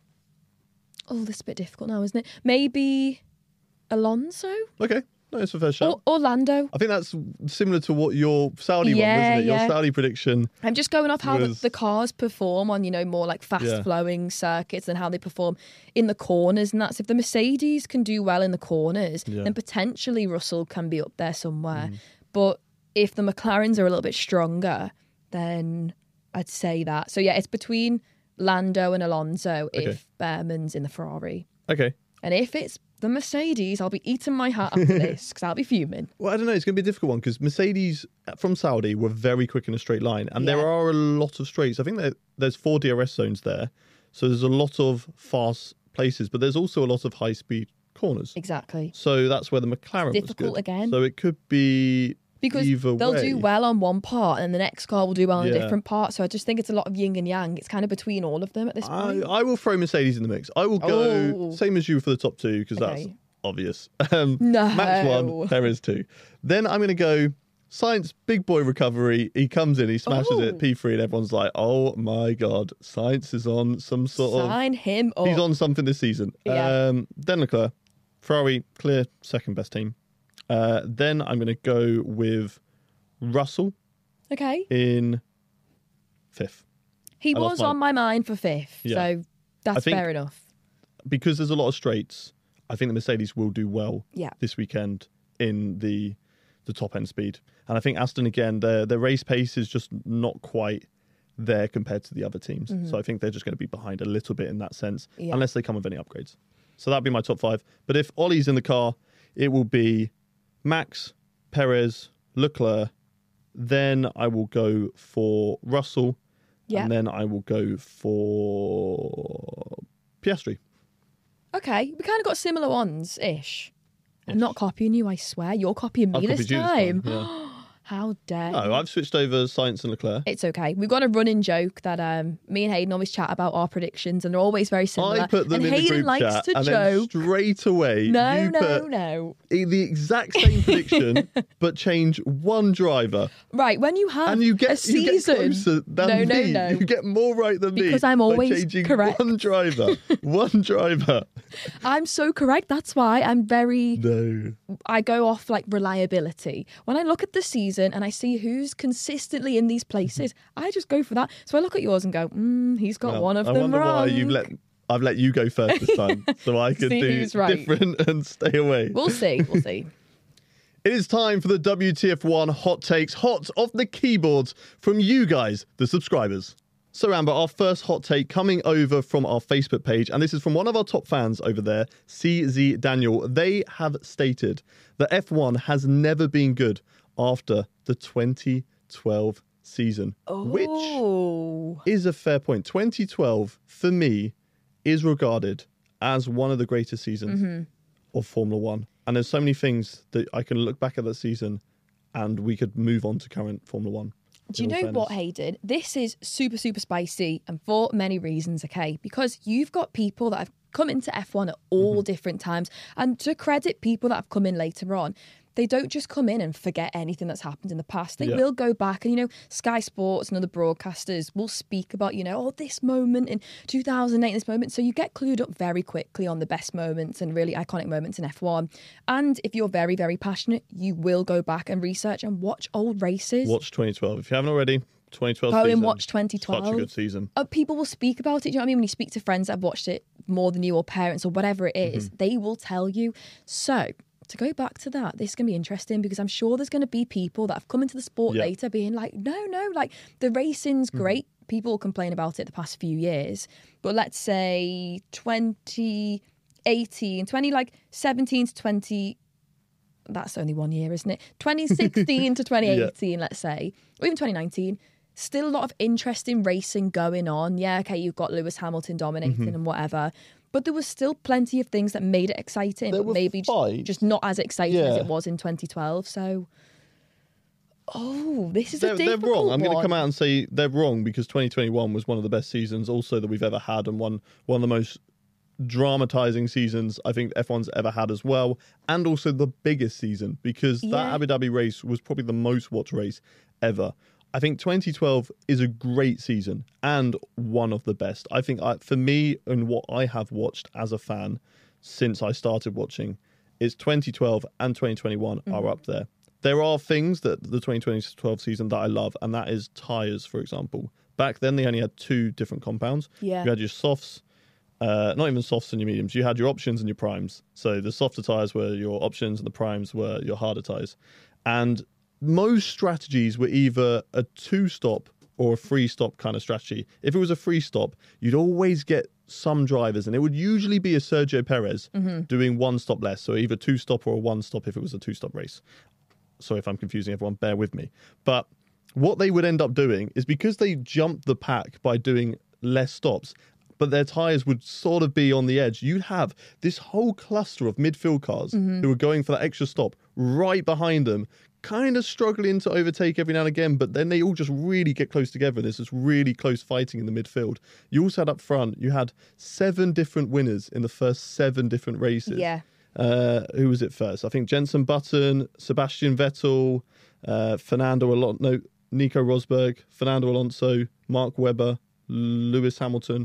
Oh, this is a bit difficult now, isn't it? Maybe Alonso. Okay, no, it's a fair shout. Or Orlando. I think that's similar to what your Saudi one, wasn't it? Your Saudi prediction. I'm just going off how was- the cars perform on, more like fast-flowing circuits and how they perform in the corners and that. So if the Mercedes can do well in the corners, then potentially Russell can be up there somewhere. But if the McLarens are a little bit stronger, then I'd say that. So yeah, it's between Lando and Alonso if Behrman's in the Ferrari. Okay. And if it's the Mercedes, I'll be eating my hat after this because I'll be fuming. Well, I don't know. It's going to be a difficult one because Mercedes from Saudi were very quick in a straight line. And there are a lot of straights. I think there's 4 DRS zones there. So there's a lot of fast places, but there's also a lot of high-speed corners. Exactly. So that's where the McLaren was Difficult good. again. So it could be because either they'll way. do well on one part and the next car will do well on a different part. So I just think it's a lot of yin and yang. It's kind of between all of them at this point. I will throw Mercedes in the mix. I will go same as you for the top 2 because that's obvious. No. Max 1, Perez 2. Then I'm going to go Sainz, big boy recovery. He comes in, he smashes it, P3, and everyone's like, oh my God, Sainz is on some sort Sign him up. He's on something this season. Yeah. Then Leclerc, Ferrari, clear second best team. Then I'm going to go with Russell Okay. in 5th. He I lost was mine. on my mind for 5th. Yeah. So that's think- fair enough. Because there's a lot of straights, I think the Mercedes will do well Yeah. this weekend in the top end speed. And I think Aston, again, their race pace is just not quite there compared to the other teams. So I think they're just going to be behind a little bit in that sense, unless they come with any upgrades. So that'd be my top 5. But if Ollie's in the car, it will be Max, Perez, Leclerc. Then I will go for Russell. Yeah. And then I will go for Piastri. Okay. We kind of got similar ones ish. I'm not copying you, I swear. You're copying me I've this copied you this time, time. yeah. How dare No, you. I've switched over Sainz and Leclerc. It's okay. We've got a running joke that me and Hayden always chat about our predictions, and they're always very similar. I put them and in Hayden the group likes chat, to and then joke. straight away No, you put no. the exact same prediction, but change one driver, Right, when you have and you a get season. closer than me. No. You get more right than me Because I'm always by changing correct. one driver. One driver. I'm so correct. That's why I'm very. No. I go off like reliability. When I look at the season and I see who's consistently in these places, I just go for that. So I look at yours and go, he's got Well, one of I them wonder wrong. why I've let you go first this time, so I can See do who's right. different and stay away. We'll see. We'll see. It is time for the WTF1 hot takes, hot off the keyboards from you guys, the subscribers. So, Amber, our first hot take coming over from our Facebook page, and this is from one of our top fans over there, CZ Daniel. They have stated that F1 has never been good after the 2012 season, which Oh. is a fair point. 2012, for me, is regarded as one of the greatest seasons of Formula One. And there's so many things that I can look back at that season and we could move on to current Formula One. Do you know what, Hayden? This is super, super spicy and for many reasons, okay? Because you've got people that have come into F1 at all different times. And to credit people that have come in later on, they don't just come in and forget anything that's happened in the past. They will go back and, Sky Sports and other broadcasters will speak about, this moment in 2008, this moment. So you get clued up very quickly on the best moments and really iconic moments in F1. And if you're very, very passionate, you will go back and research and watch old races. Watch 2012. If you haven't already, 2012 Go season. and watch 2012. Such a good season. People will speak about it. Do you know what I mean? When you speak to friends that have watched it more than you or parents or whatever it is, they will tell you. So to go back to that, this is going to be interesting because I'm sure there's going to be people that have come into the sport later being like, no, like the racing's great. People will complain about it the past few years. But let's say 2018, 17 to 20, that's only 1 year, isn't it? 2016 to 2018, let's say, or even 2019. Still a lot of interesting racing going on. Yeah, okay, you've got Lewis Hamilton dominating and whatever. But there was still plenty of things that made it exciting, There but were maybe fights. just not as exciting as Yeah. it was in 2012. So, this is They're a difficult wrong. I'm going to one. come out and say they're wrong because 2021 was one of the best seasons also that we've ever had and one of the most dramatizing seasons I think F1's ever had as well, and also the biggest season, because that Abu Dhabi race was probably the most watched race ever. I think 2012 is a great season and one of the best. I think for me, and what I have watched as a fan since I started watching, is 2012 and 2021 are up there. There are things that the 2012 season that I love, and that is tyres, for example. Back then, they only had 2 different compounds. Yeah. You had your softs, not even softs and your mediums. You had your options and your primes. So the softer tyres were your options and the primes were your harder tyres. And most strategies were either a 2-stop or a 3-stop kind of strategy. If it was a 3-stop, you'd always get some drivers, and it would usually be a Sergio Perez doing 1 stop less. So either 2-stop or a 1-stop if it was a 2-stop race. Sorry if I'm confusing everyone, bear with me. But what they would end up doing is, because they jumped the pack by doing less stops, but their tyres would sort of be on the edge, you'd have this whole cluster of midfield cars who were going for that extra stop right behind them, kind of struggling to overtake every now and again, but then they all just really get close together. There's this really close fighting in the midfield. You also had up front, you had 7 different winners in the first 7 different races. Yeah. Who was it first? I think Jenson Button, Sebastian Vettel, Nico Rosberg, Fernando Alonso, Mark Webber, Lewis Hamilton,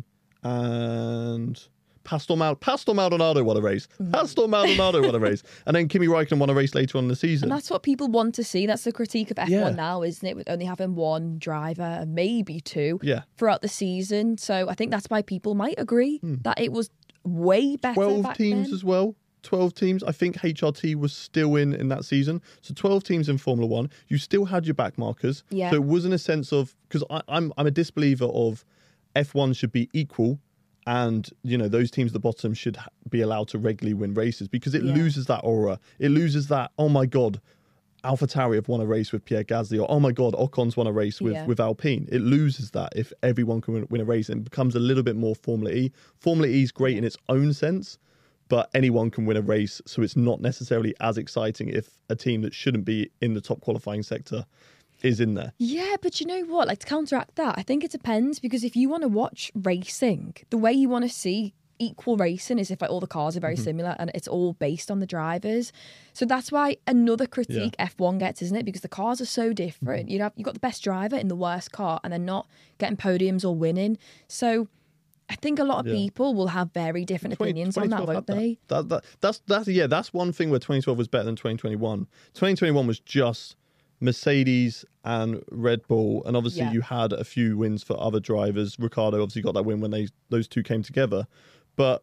and Pastor Maldonado won a race. Pastor Maldonado won a race. And then Kimi Räikkönen won a race later on in the season. And that's what people want to see. That's the critique of F1 now, isn't it? With only having 1 driver, maybe 2 throughout the season. So I think that's why people might agree that it was way better 12 back teams then. as well. 12 teams. I think HRT was still in that season. So 12 teams in Formula One. You still had your back markers. Yeah. So it wasn't a sense of, because I'm a disbeliever of F1 should be equal, and those teams at the bottom should be allowed to regularly win races, because it loses that aura. It loses that, oh my God, AlphaTauri have won a race with Pierre Gasly, or oh my God, Ocon's won a race with Alpine. It loses that if everyone can win a race, and it becomes a little bit more Formula E. Formula E is great in its own sense, but anyone can win a race, so it's not necessarily as exciting if a team that shouldn't be in the top qualifying sector is in there. Yeah, but you know what? Like, to counteract that, I think it depends, because if you want to watch racing, the way you want to see equal racing is if all the cars are very similar and it's all based on the drivers. So that's why another critique F1 gets, isn't it? Because the cars are so different. You've got the best driver in the worst car and they're not getting podiums or winning. So I think a lot of people will have very different opinions on that, won't they? That's one thing where 2012 was better than 2021. 2021 was just Mercedes and Red Bull, and obviously you had a few wins for other drivers. Ricciardo obviously got that win when those two came together. But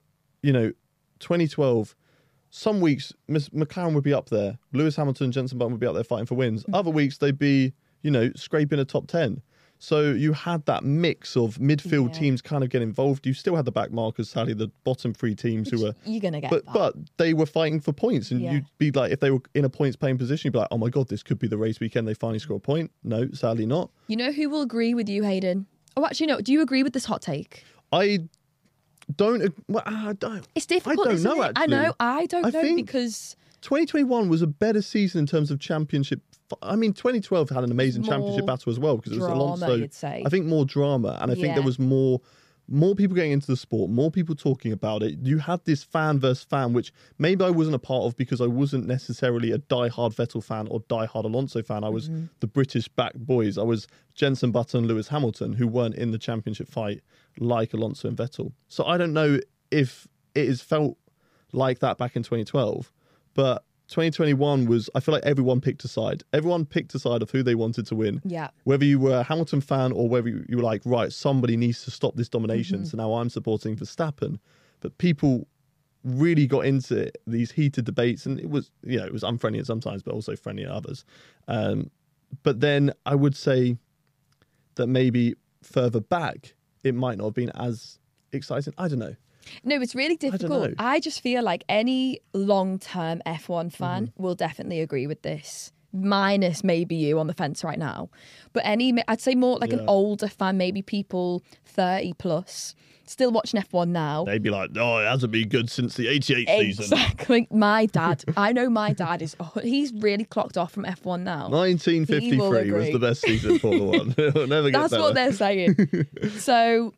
2012, some weeks McLaren would be up there, Lewis Hamilton, Jenson Button would be up there fighting for wins. Other weeks they'd be scraping a top 10. So you had that mix of midfield teams kind of get involved. You still had the back markers, sadly, the bottom 3 teams who were... You're going to get but they were fighting for points. And you'd be like, if they were in a points-paying position, you'd be like, oh my God, this could be the race weekend. They finally score a point. No, sadly not. You know who will agree with you, Hayden? Oh, actually, no. Do you agree with this hot take? I don't... Well, I don't. It's difficult, I don't know, actually. I know. I don't know, because... 2021 was a better season in terms of championship. I mean, 2012 had an amazing championship battle as well, because it was Alonso. You'd say. I think more drama, and I think there was more people getting into the sport, more people talking about it. You had this fan versus fan, which maybe I wasn't a part of because I wasn't necessarily a diehard Vettel fan or diehard Alonso fan. I was the British back boys. I was Jenson Button, Lewis Hamilton, who weren't in the championship fight like Alonso and Vettel. So I don't know if it has felt like that back in 2012. But 2021 was, I feel like everyone picked a side. Everyone picked a side of who they wanted to win. Yeah. Whether you were a Hamilton fan or whether you were like, right, somebody needs to stop this domination. So now I'm supporting Verstappen. But people really got into these heated debates, and it was, it was unfriendly at sometimes, but also friendly at others. But then I would say that maybe further back, it might not have been as exciting. I don't know. No, it's really difficult. I just feel like any long-term F1 fan will definitely agree with this. Minus maybe you on the fence right now. But I'd say more like an older fan, maybe people 30 plus, still watching F1 now. They'd be like, oh, it hasn't been good since the 88 season. Exactly. My dad, I know my dad he's really clocked off from F1 now. 1953 was the best season for Formula One. It'll never get better. That's what they're saying. So...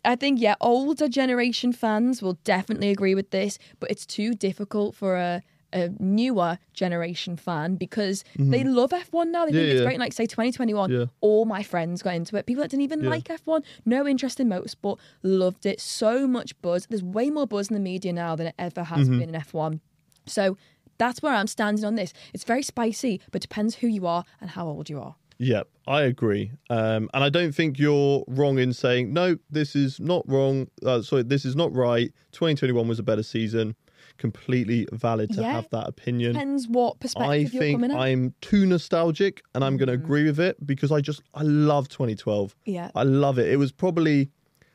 I think, older generation fans will definitely agree with this, but it's too difficult for a newer generation fan because they love F1 now. They think it's great. And like, say, 2021, all my friends got into it. People that didn't even like F1, no interest in motorsport, loved it. So much buzz. There's way more buzz in the media now than it ever has been in F1. So that's where I'm standing on this. It's very spicy, but depends who you are and how old you are. Yep, I agree. And I don't think you're wrong in saying, no, this is not wrong. This is not right. 2021 was a better season. Completely valid to have that opinion. Depends what perspective you're coming at. I think I'm too nostalgic and I'm going to agree with it because I love 2012. Yeah. I love it. It was probably,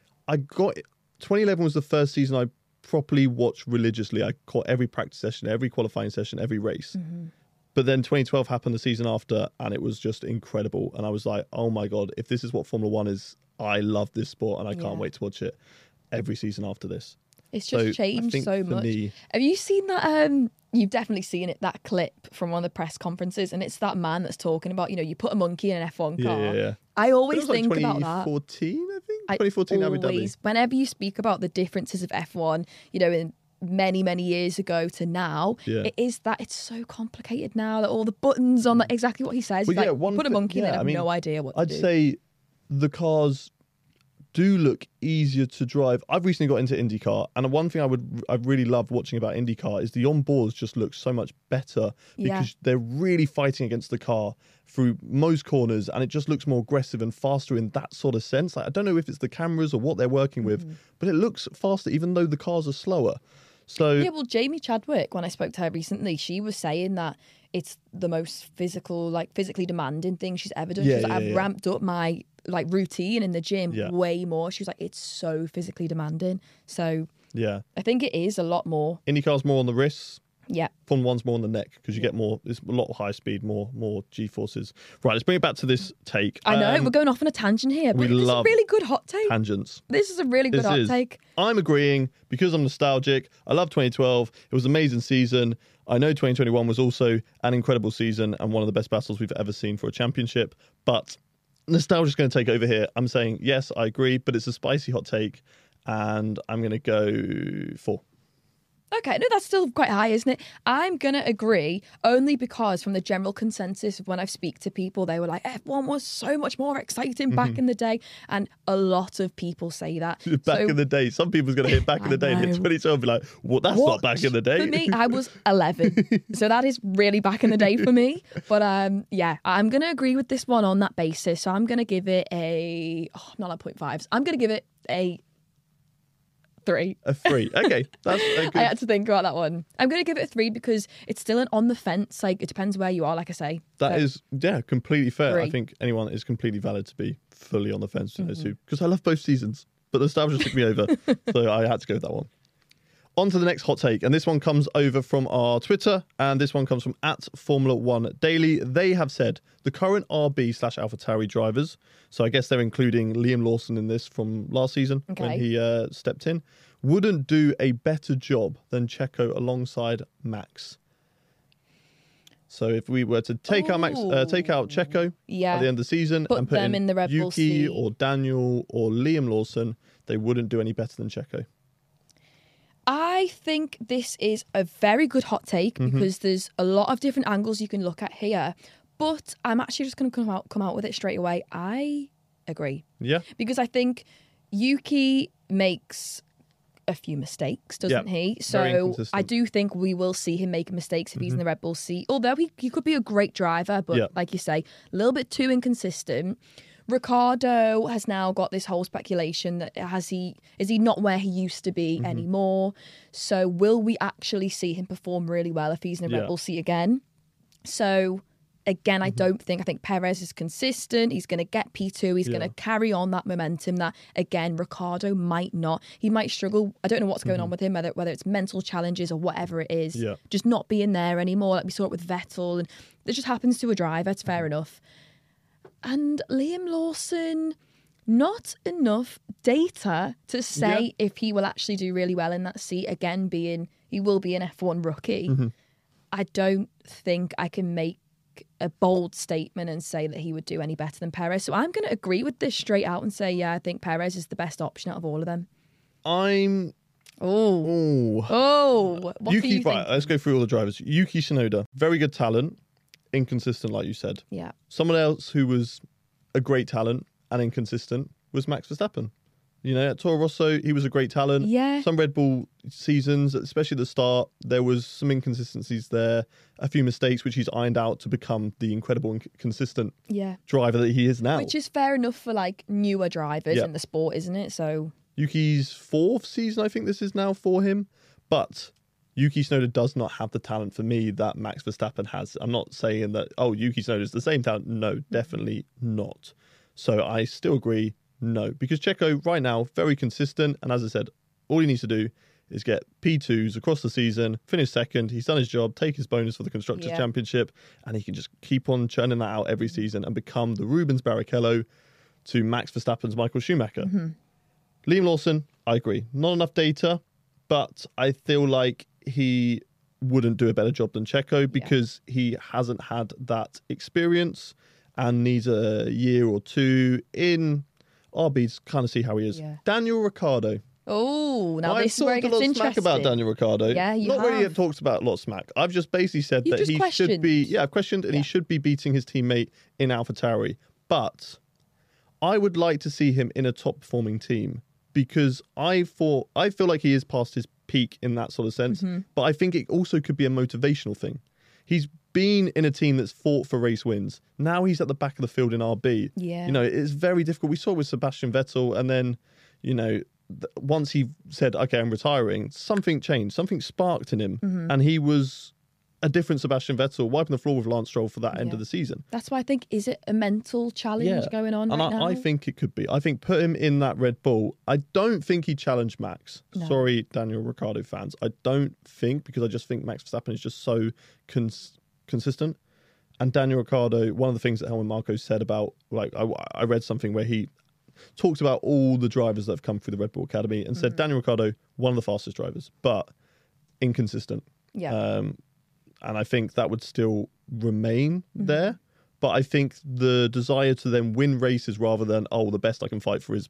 2011 was the first season I properly watched religiously. I caught every practice session, every qualifying session, every race. But then 2012 happened the season after and it was just incredible. And I was like, oh my God, if this is what Formula One is, I love this sport and I can't wait to watch it every season after this. It's just changed so much. Have you seen that? You've definitely seen it, that clip from one of the press conferences, and it's that man that's talking about, you put a monkey in an F1 car. Yeah. I always think about that. 2014, I think? 2014 Abu Dhabi. Whenever you speak about the differences of F1, in many, many years ago to now, it is that it's so complicated now, that all the buttons on exactly what he says. Well, put a monkey in it, I have no idea what to do. I'd say the cars do look easier to drive. I've recently got into IndyCar, and one thing I've really loved watching about IndyCar is the onboards just look so much better because they're really fighting against the car through most corners, and it just looks more aggressive and faster in that sort of sense. I don't know if it's the cameras or what they're working with, but it looks faster even though the cars are slower. So Jamie Chadwick, when I spoke to her recently, she was saying that it's the most physically demanding thing she's ever done. She's like, I've ramped up my routine in the gym way more. She was like, it's so physically demanding. So I think it is a lot more. IndyCar's more on the wrists. Yeah. Formula One's more on the neck because you get more, it's a lot higher speed, more G-forces. Right, let's bring it back to this take. I know, we're going off on a tangent here, but this is a really good hot take. Tangents. This is a really good hot take. I'm agreeing because I'm nostalgic. I love 2012. It was an amazing season. I know 2021 was also an incredible season and one of the best battles we've ever seen for a championship, but nostalgia's going to take over here. I'm saying, yes, I agree, but it's a spicy hot take, and I'm going to go 4. Okay, no, that's still quite high, isn't it? I'm going to agree only because from the general consensus of when I speak to people, they were like, F1 was so much more exciting back in the day. And a lot of people say that. Back in the day. Some people's going to hit back in the day and hit 2012 and be like, well, that's not back in the day. For me, I was 11. So that is really back in the day for me. But I'm going to agree with this one on that basis. So I'm going to give it not like 0.5s. I'm going to give it a 3. A 3. Okay. That's a good... I had to think about that one. I'm going to give it a 3 because it's still an on the fence. It depends where you are, like I say. That is completely fair. 3. I think anyone is completely valid to be fully on the fence between those two because I love both seasons. But the nostalgia took me over. So I had to go with that one. On to the next hot take, and this one comes over from our Twitter, and this one comes from @Formula1Daily. They have said the current RB/AlphaTauri drivers, so I guess they're including Liam Lawson in this from last season when he stepped in, wouldn't do a better job than Checo alongside Max. So if we were to take out Checo at the end of the season and put them in the Red Bull Yuki or Daniel or Liam Lawson, they wouldn't do any better than Checo. I think this is a very good hot take because there's a lot of different angles you can look at here. But I'm actually just going to come out with it straight away. I agree. Yeah. Because I think Yuki makes a few mistakes, doesn't he? So I do think we will see him make mistakes if he's in the Red Bull seat. Although he could be a great driver, but like you say, a little bit too inconsistent. Ricciardo has now got this whole speculation that is he not where he used to be anymore? So will we actually see him perform really well if he's in a Red Bull seat again? So again, I think Perez is consistent. He's going to get P2. He's going to carry on that momentum that, again, Ricciardo might not. He might struggle. I don't know what's going on with him, whether it's mental challenges or whatever it is. Just not being there anymore. Like we saw it with Vettel. And it just happens to a driver. It's fair enough. And Liam Lawson, not enough data to say if he will actually do really well in that seat. Again, he will be an F1 rookie. I don't think I can make a bold statement and say that he would do any better than Perez. So I'm going to agree with this straight out and say, yeah, I think Perez is the best option out of all of them. What do you think? Right, let's go through all the drivers. Yuki Tsunoda, very good talent, inconsistent, like you said. Yeah. Someone else who was a great talent and inconsistent was Max Verstappen. You know, at Toro Rosso, he was a great talent. Yeah. Some Red Bull seasons, especially at the start, there was some inconsistencies there, a few mistakes which he's ironed out to become the incredible and consistent driver that he is now. Which is fair enough for like newer drivers in the sport, isn't it? So Yuki's fourth season, I think this is now for him. But Yuki Tsunoda does not have the talent for me that Max Verstappen has. I'm not saying that, Yuki Tsunoda is the same talent. No, definitely not. So I still agree. No, because Checo right now, very consistent. And as I said, all he needs to do is get P2s across the season, finish second. He's done his job, take his bonus for the Constructors' Championship, and he can just keep on churning that out every season and become the Rubens Barrichello to Max Verstappen's Michael Schumacher. Liam Lawson, I agree. Not enough data, but I feel like he wouldn't do a better job than Checo because he hasn't had that experience and needs a year or two in RB to kind of see how he is. Daniel Ricciardo. Oh, now I've this is where it gets talked a lot of interesting. smack about Daniel Ricciardo. Yeah, you Not have. really talked about a lot of smack. I've just basically said that he should be... Yeah, I've questioned and he should be beating his teammate in AlphaTauri. But I would like to see him in a top-performing team because I feel like he is past his peak in that sort of sense. But I think it also could be a motivational thing. He's been in a team that's fought for race wins. Now he's at the back of the field in RB. Yeah. You know, it's very difficult. We saw with Sebastian Vettel, and then, you know, once he said, okay, I'm retiring, something changed. Something sparked in him. And he was a different Sebastian Vettel, wiping the floor with Lance Stroll for that end of the season. That's why I think, is it a mental challenge going on right now? I think it could be. I think put him in that Red Bull. I don't think he challenged Max. No. Sorry, Daniel Ricciardo fans. I don't think, because I just think Max Verstappen is just so consistent. And Daniel Ricciardo, one of the things that Helmut Marko said about, like, I read something where he talked about all the drivers that have come through the Red Bull Academy and said Daniel Ricciardo, one of the fastest drivers, but inconsistent. Yeah. And I think that would still remain there. But I think the desire to then win races rather than, the best I can fight for is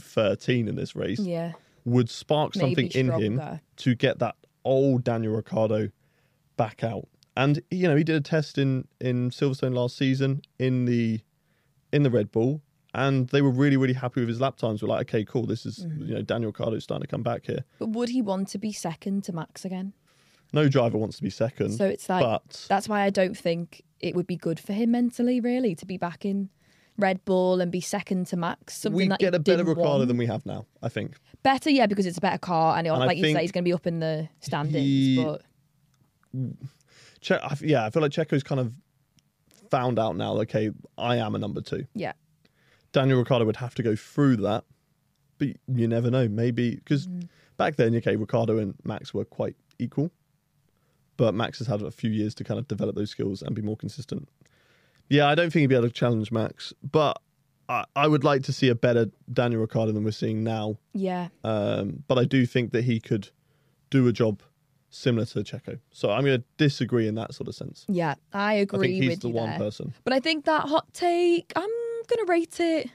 P13 in this race, would spark something in him to get that old Daniel Ricciardo back out. And, you know, he did a test in Silverstone last season in the Red Bull, and they were really, really happy with his lap times. We're like, okay, cool, this is, you know, Daniel Ricciardo's starting to come back here. But would he want to be second to Max again? No driver wants to be second. So it's like, that's why I don't think it would be good for him mentally, really, to be back in Red Bull and be second to Max. We get a better Ricciardo than we have now, I think. Better, yeah, because it's a better car, and like you say, he's going to be up in the standings. But I feel like Checo's kind of found out now, okay, I am a number two. Yeah. Daniel Ricciardo would have to go through that, but you never know. Maybe, because back then, okay, Ricciardo and Max were quite equal. But Max has had a few years to kind of develop those skills and be more consistent. Yeah, I don't think he'd be able to challenge Max, but I would like to see a better Daniel Ricciardo than we're seeing now. Yeah. But I do think that he could do a job similar to Checo. So I'm going to disagree in that sort of sense. Yeah, I agree with you. I think he's the one person. But I think that hot take, I'm going to rate it.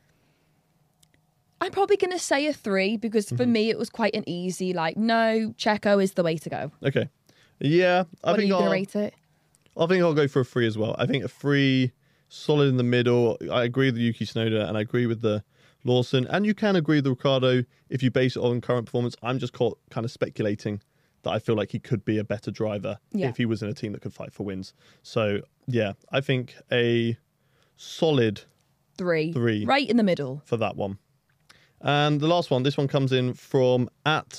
I'm probably going to say a 3 because for me it was quite an easy, like, no, Checo is the way to go. Okay. Yeah, what are you going to rate it? I think I'll go for a 3 as well. I think a 3, solid in the middle. I agree with Yuki Tsunoda and I agree with the Lawson. And you can agree with Ricciardo if you base it on current performance. I'm just kind of speculating that I feel like he could be a better driver if he was in a team that could fight for wins. So, yeah, I think a solid 3. Right in the middle. For that one. And the last one, this one comes in from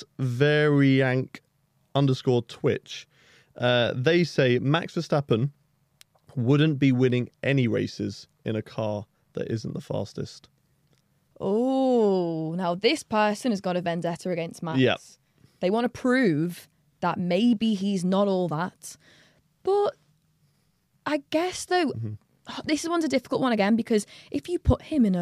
@Variank_Twitch. They say Max Verstappen wouldn't be winning any races in a car that isn't the fastest. Oh, now this person has got a vendetta against Max. Yeah. They want to prove that maybe he's not all that. But I guess, though, this one's a difficult one again, because if you put him in a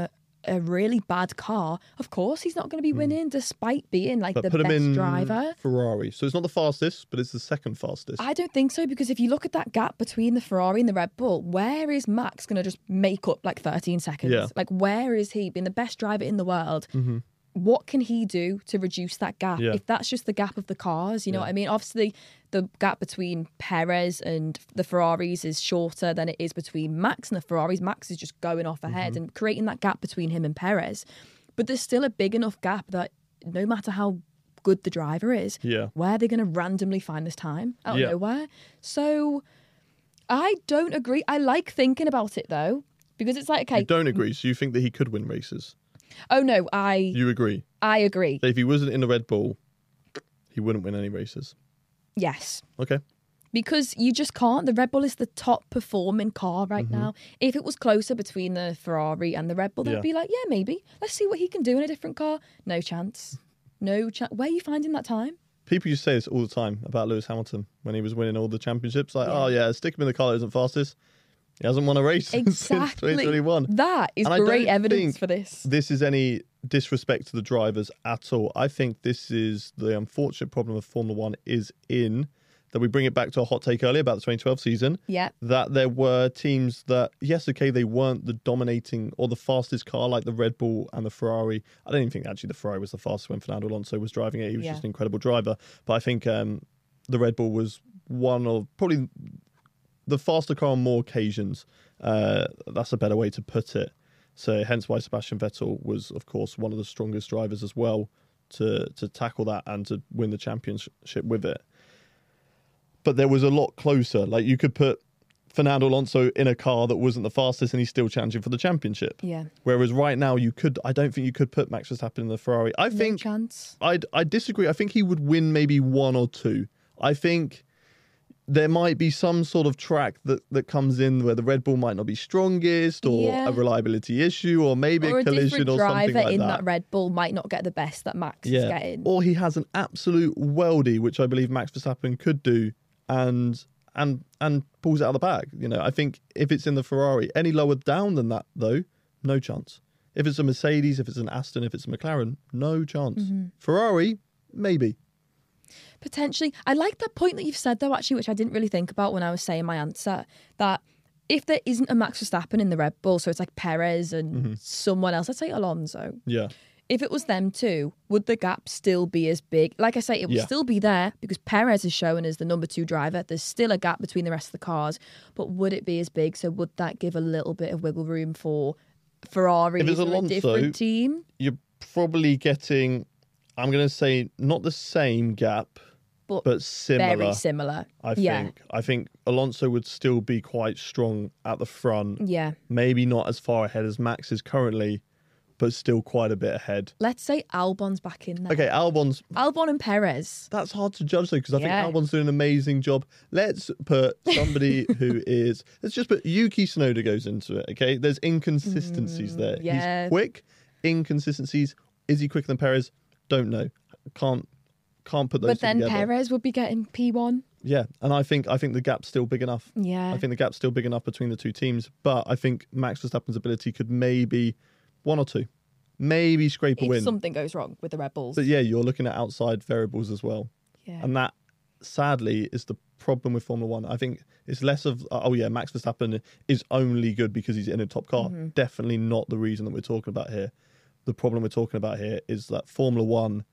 a really bad car, of course he's not going to be winning despite being like But the put him best in driver. Ferrari. So it's not the fastest, but it's the second fastest. I don't think so, because if you look at that gap between the Ferrari and the Red Bull, where is Max going to just make up like 13 seconds? Yeah. Like, where is he being the best driver in the world? What can he do to reduce that gap? Yeah. If that's just the gap of the cars, you know what I mean? Obviously, the gap between Perez and the Ferraris is shorter than it is between Max and the Ferraris. Max is just going off ahead and creating that gap between him and Perez. But there's still a big enough gap that no matter how good the driver is, where are they going to randomly find this time out of nowhere? So I don't agree. I like thinking about it though, because it's like, okay. You don't agree, so you think that he could win races? Oh no, You agree? I agree. So if he wasn't in the Red Bull, he wouldn't win any races. Yes. Okay. Because you just can't. The Red Bull is the top performing car right now. If it was closer between the Ferrari and the Red Bull, they'd be like, yeah, maybe. Let's see what he can do in a different car. No chance. No chance. Where are you finding that time? People used to say this all the time about Lewis Hamilton when he was winning all the championships. Like, oh yeah, stick him in the car that isn't fastest. He hasn't won a race since 2021. That is great evidence for this. This is any disrespect to the drivers at all. I think this is the unfortunate problem of Formula One is in that we bring it back to a hot take earlier about the 2012 season. Yeah. That there were teams that, yes, okay, they weren't the dominating or the fastest car like the Red Bull and the Ferrari. I don't even think actually the Ferrari was the fastest when Fernando Alonso was driving it. He was just an incredible driver. But I think the Red Bull was one of probably the faster car on more occasions. That's a better way to put it. So hence why Sebastian Vettel was, of course, one of the strongest drivers as well to tackle that and to win the championship with it. But there was a lot closer. Like you could put Fernando Alonso in a car that wasn't the fastest and he's still challenging for the championship. Yeah. Whereas right now I don't think you could put Max Verstappen in the Ferrari. I think chance. I disagree. I think he would win maybe one or two. I think there might be some sort of track that comes in where the Red Bull might not be strongest or a reliability issue or maybe a collision or something like that. Or a different driver in that Red Bull might not get the best that Max is getting. Or he has an absolute weldy, which I believe Max Verstappen could do and pulls it out of the bag. You know, I think if it's in the Ferrari, any lower down than that though, no chance. If it's a Mercedes, if it's an Aston, if it's a McLaren, no chance. Ferrari, maybe. Potentially. I like that point that you've said, though, actually, which I didn't really think about when I was saying my answer, that if there isn't a Max Verstappen in the Red Bull, so it's like Perez and someone else, let's say Alonso. Yeah. If it was them two, would the gap still be as big? Like I say, it would still be there because Perez is shown as the number 2 driver. There's still a gap between the rest of the cars, but would it be as big? So would that give a little bit of wiggle room for Ferrari or a different team? You're probably getting, I'm going to say, not the same gap, but similar. Very similar. I think Alonso would still be quite strong at the front. Yeah. Maybe not as far ahead as Max is currently, but still quite a bit ahead. Let's say Albon's back in there. Okay, Albon and Perez. That's hard to judge though, because I think Albon's doing an amazing job. Let's put somebody let's just put Yuki Tsunoda goes into it, okay? There's inconsistencies there. Yeah. He's quick, inconsistencies. Is he quicker than Perez? Don't know. Can't put those But then together. Perez would be getting P1. Yeah, and I think the gap's still big enough. Yeah. I think the gap's still big enough between the two teams, but I think Max Verstappen's ability could maybe one or two, maybe scrape a win. If something goes wrong with the Red Bulls. But yeah, you're looking at outside variables as well. Yeah. And that, sadly, is the problem with Formula One. I think it's less of, Max Verstappen is only good because he's in a top car. Definitely not the reason that we're talking about here. The problem we're talking about here is that Formula One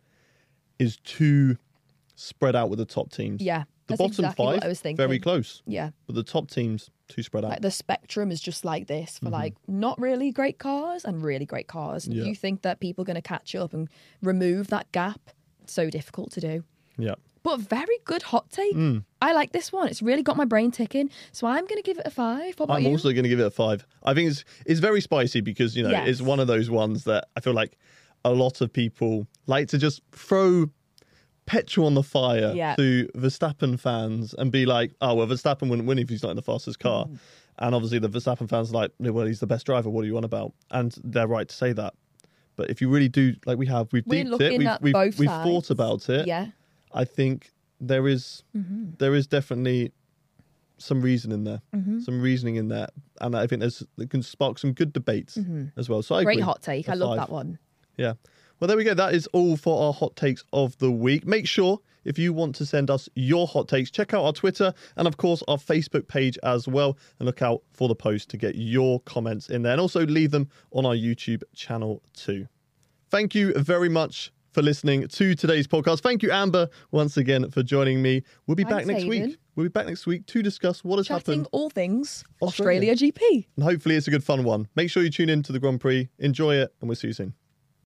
is too spread out with the top teams. Yeah. The That's bottom exactly five, what I was thinking. very close. Yeah. But the top teams, too spread out. Like the spectrum is just like this for like not really great cars and really great cars. And you think that people are going to catch up and remove that gap? It's so difficult to do. Yeah. But very good hot take. I like this one. It's really got my brain ticking. So I'm going to give it a 5. What about I'm you? also going to give it a 5. I think it's very spicy because, it's one of those ones that I feel like a lot of people like to just throw petrol on the fire to Verstappen fans and be like, oh, well, Verstappen wouldn't win if he's not in the fastest car. And obviously the Verstappen fans are like, well, he's the best driver. What are you on about? And they're right to say that. But if you really do, like we've deeped it, we've thought about it. Yeah. I think there is definitely some reasoning there, and I think it can spark some good debates as well. So I Great agree. hot take. I love that one. Yeah. Well, there we go. That is all for our hot takes of the week. Make sure if you want to send us your hot takes, check out our Twitter and, of course, our Facebook page as well. And look out for the post to get your comments in there. And also leave them on our YouTube channel too. Thank you very much for listening to today's podcast. Thank you, Amber, once again for joining me. We'll be back next week. We'll be back next week to discuss what has happened. All things Australia GP. And hopefully it's a good fun one. Make sure you tune in to the Grand Prix. Enjoy it, and we'll see you soon.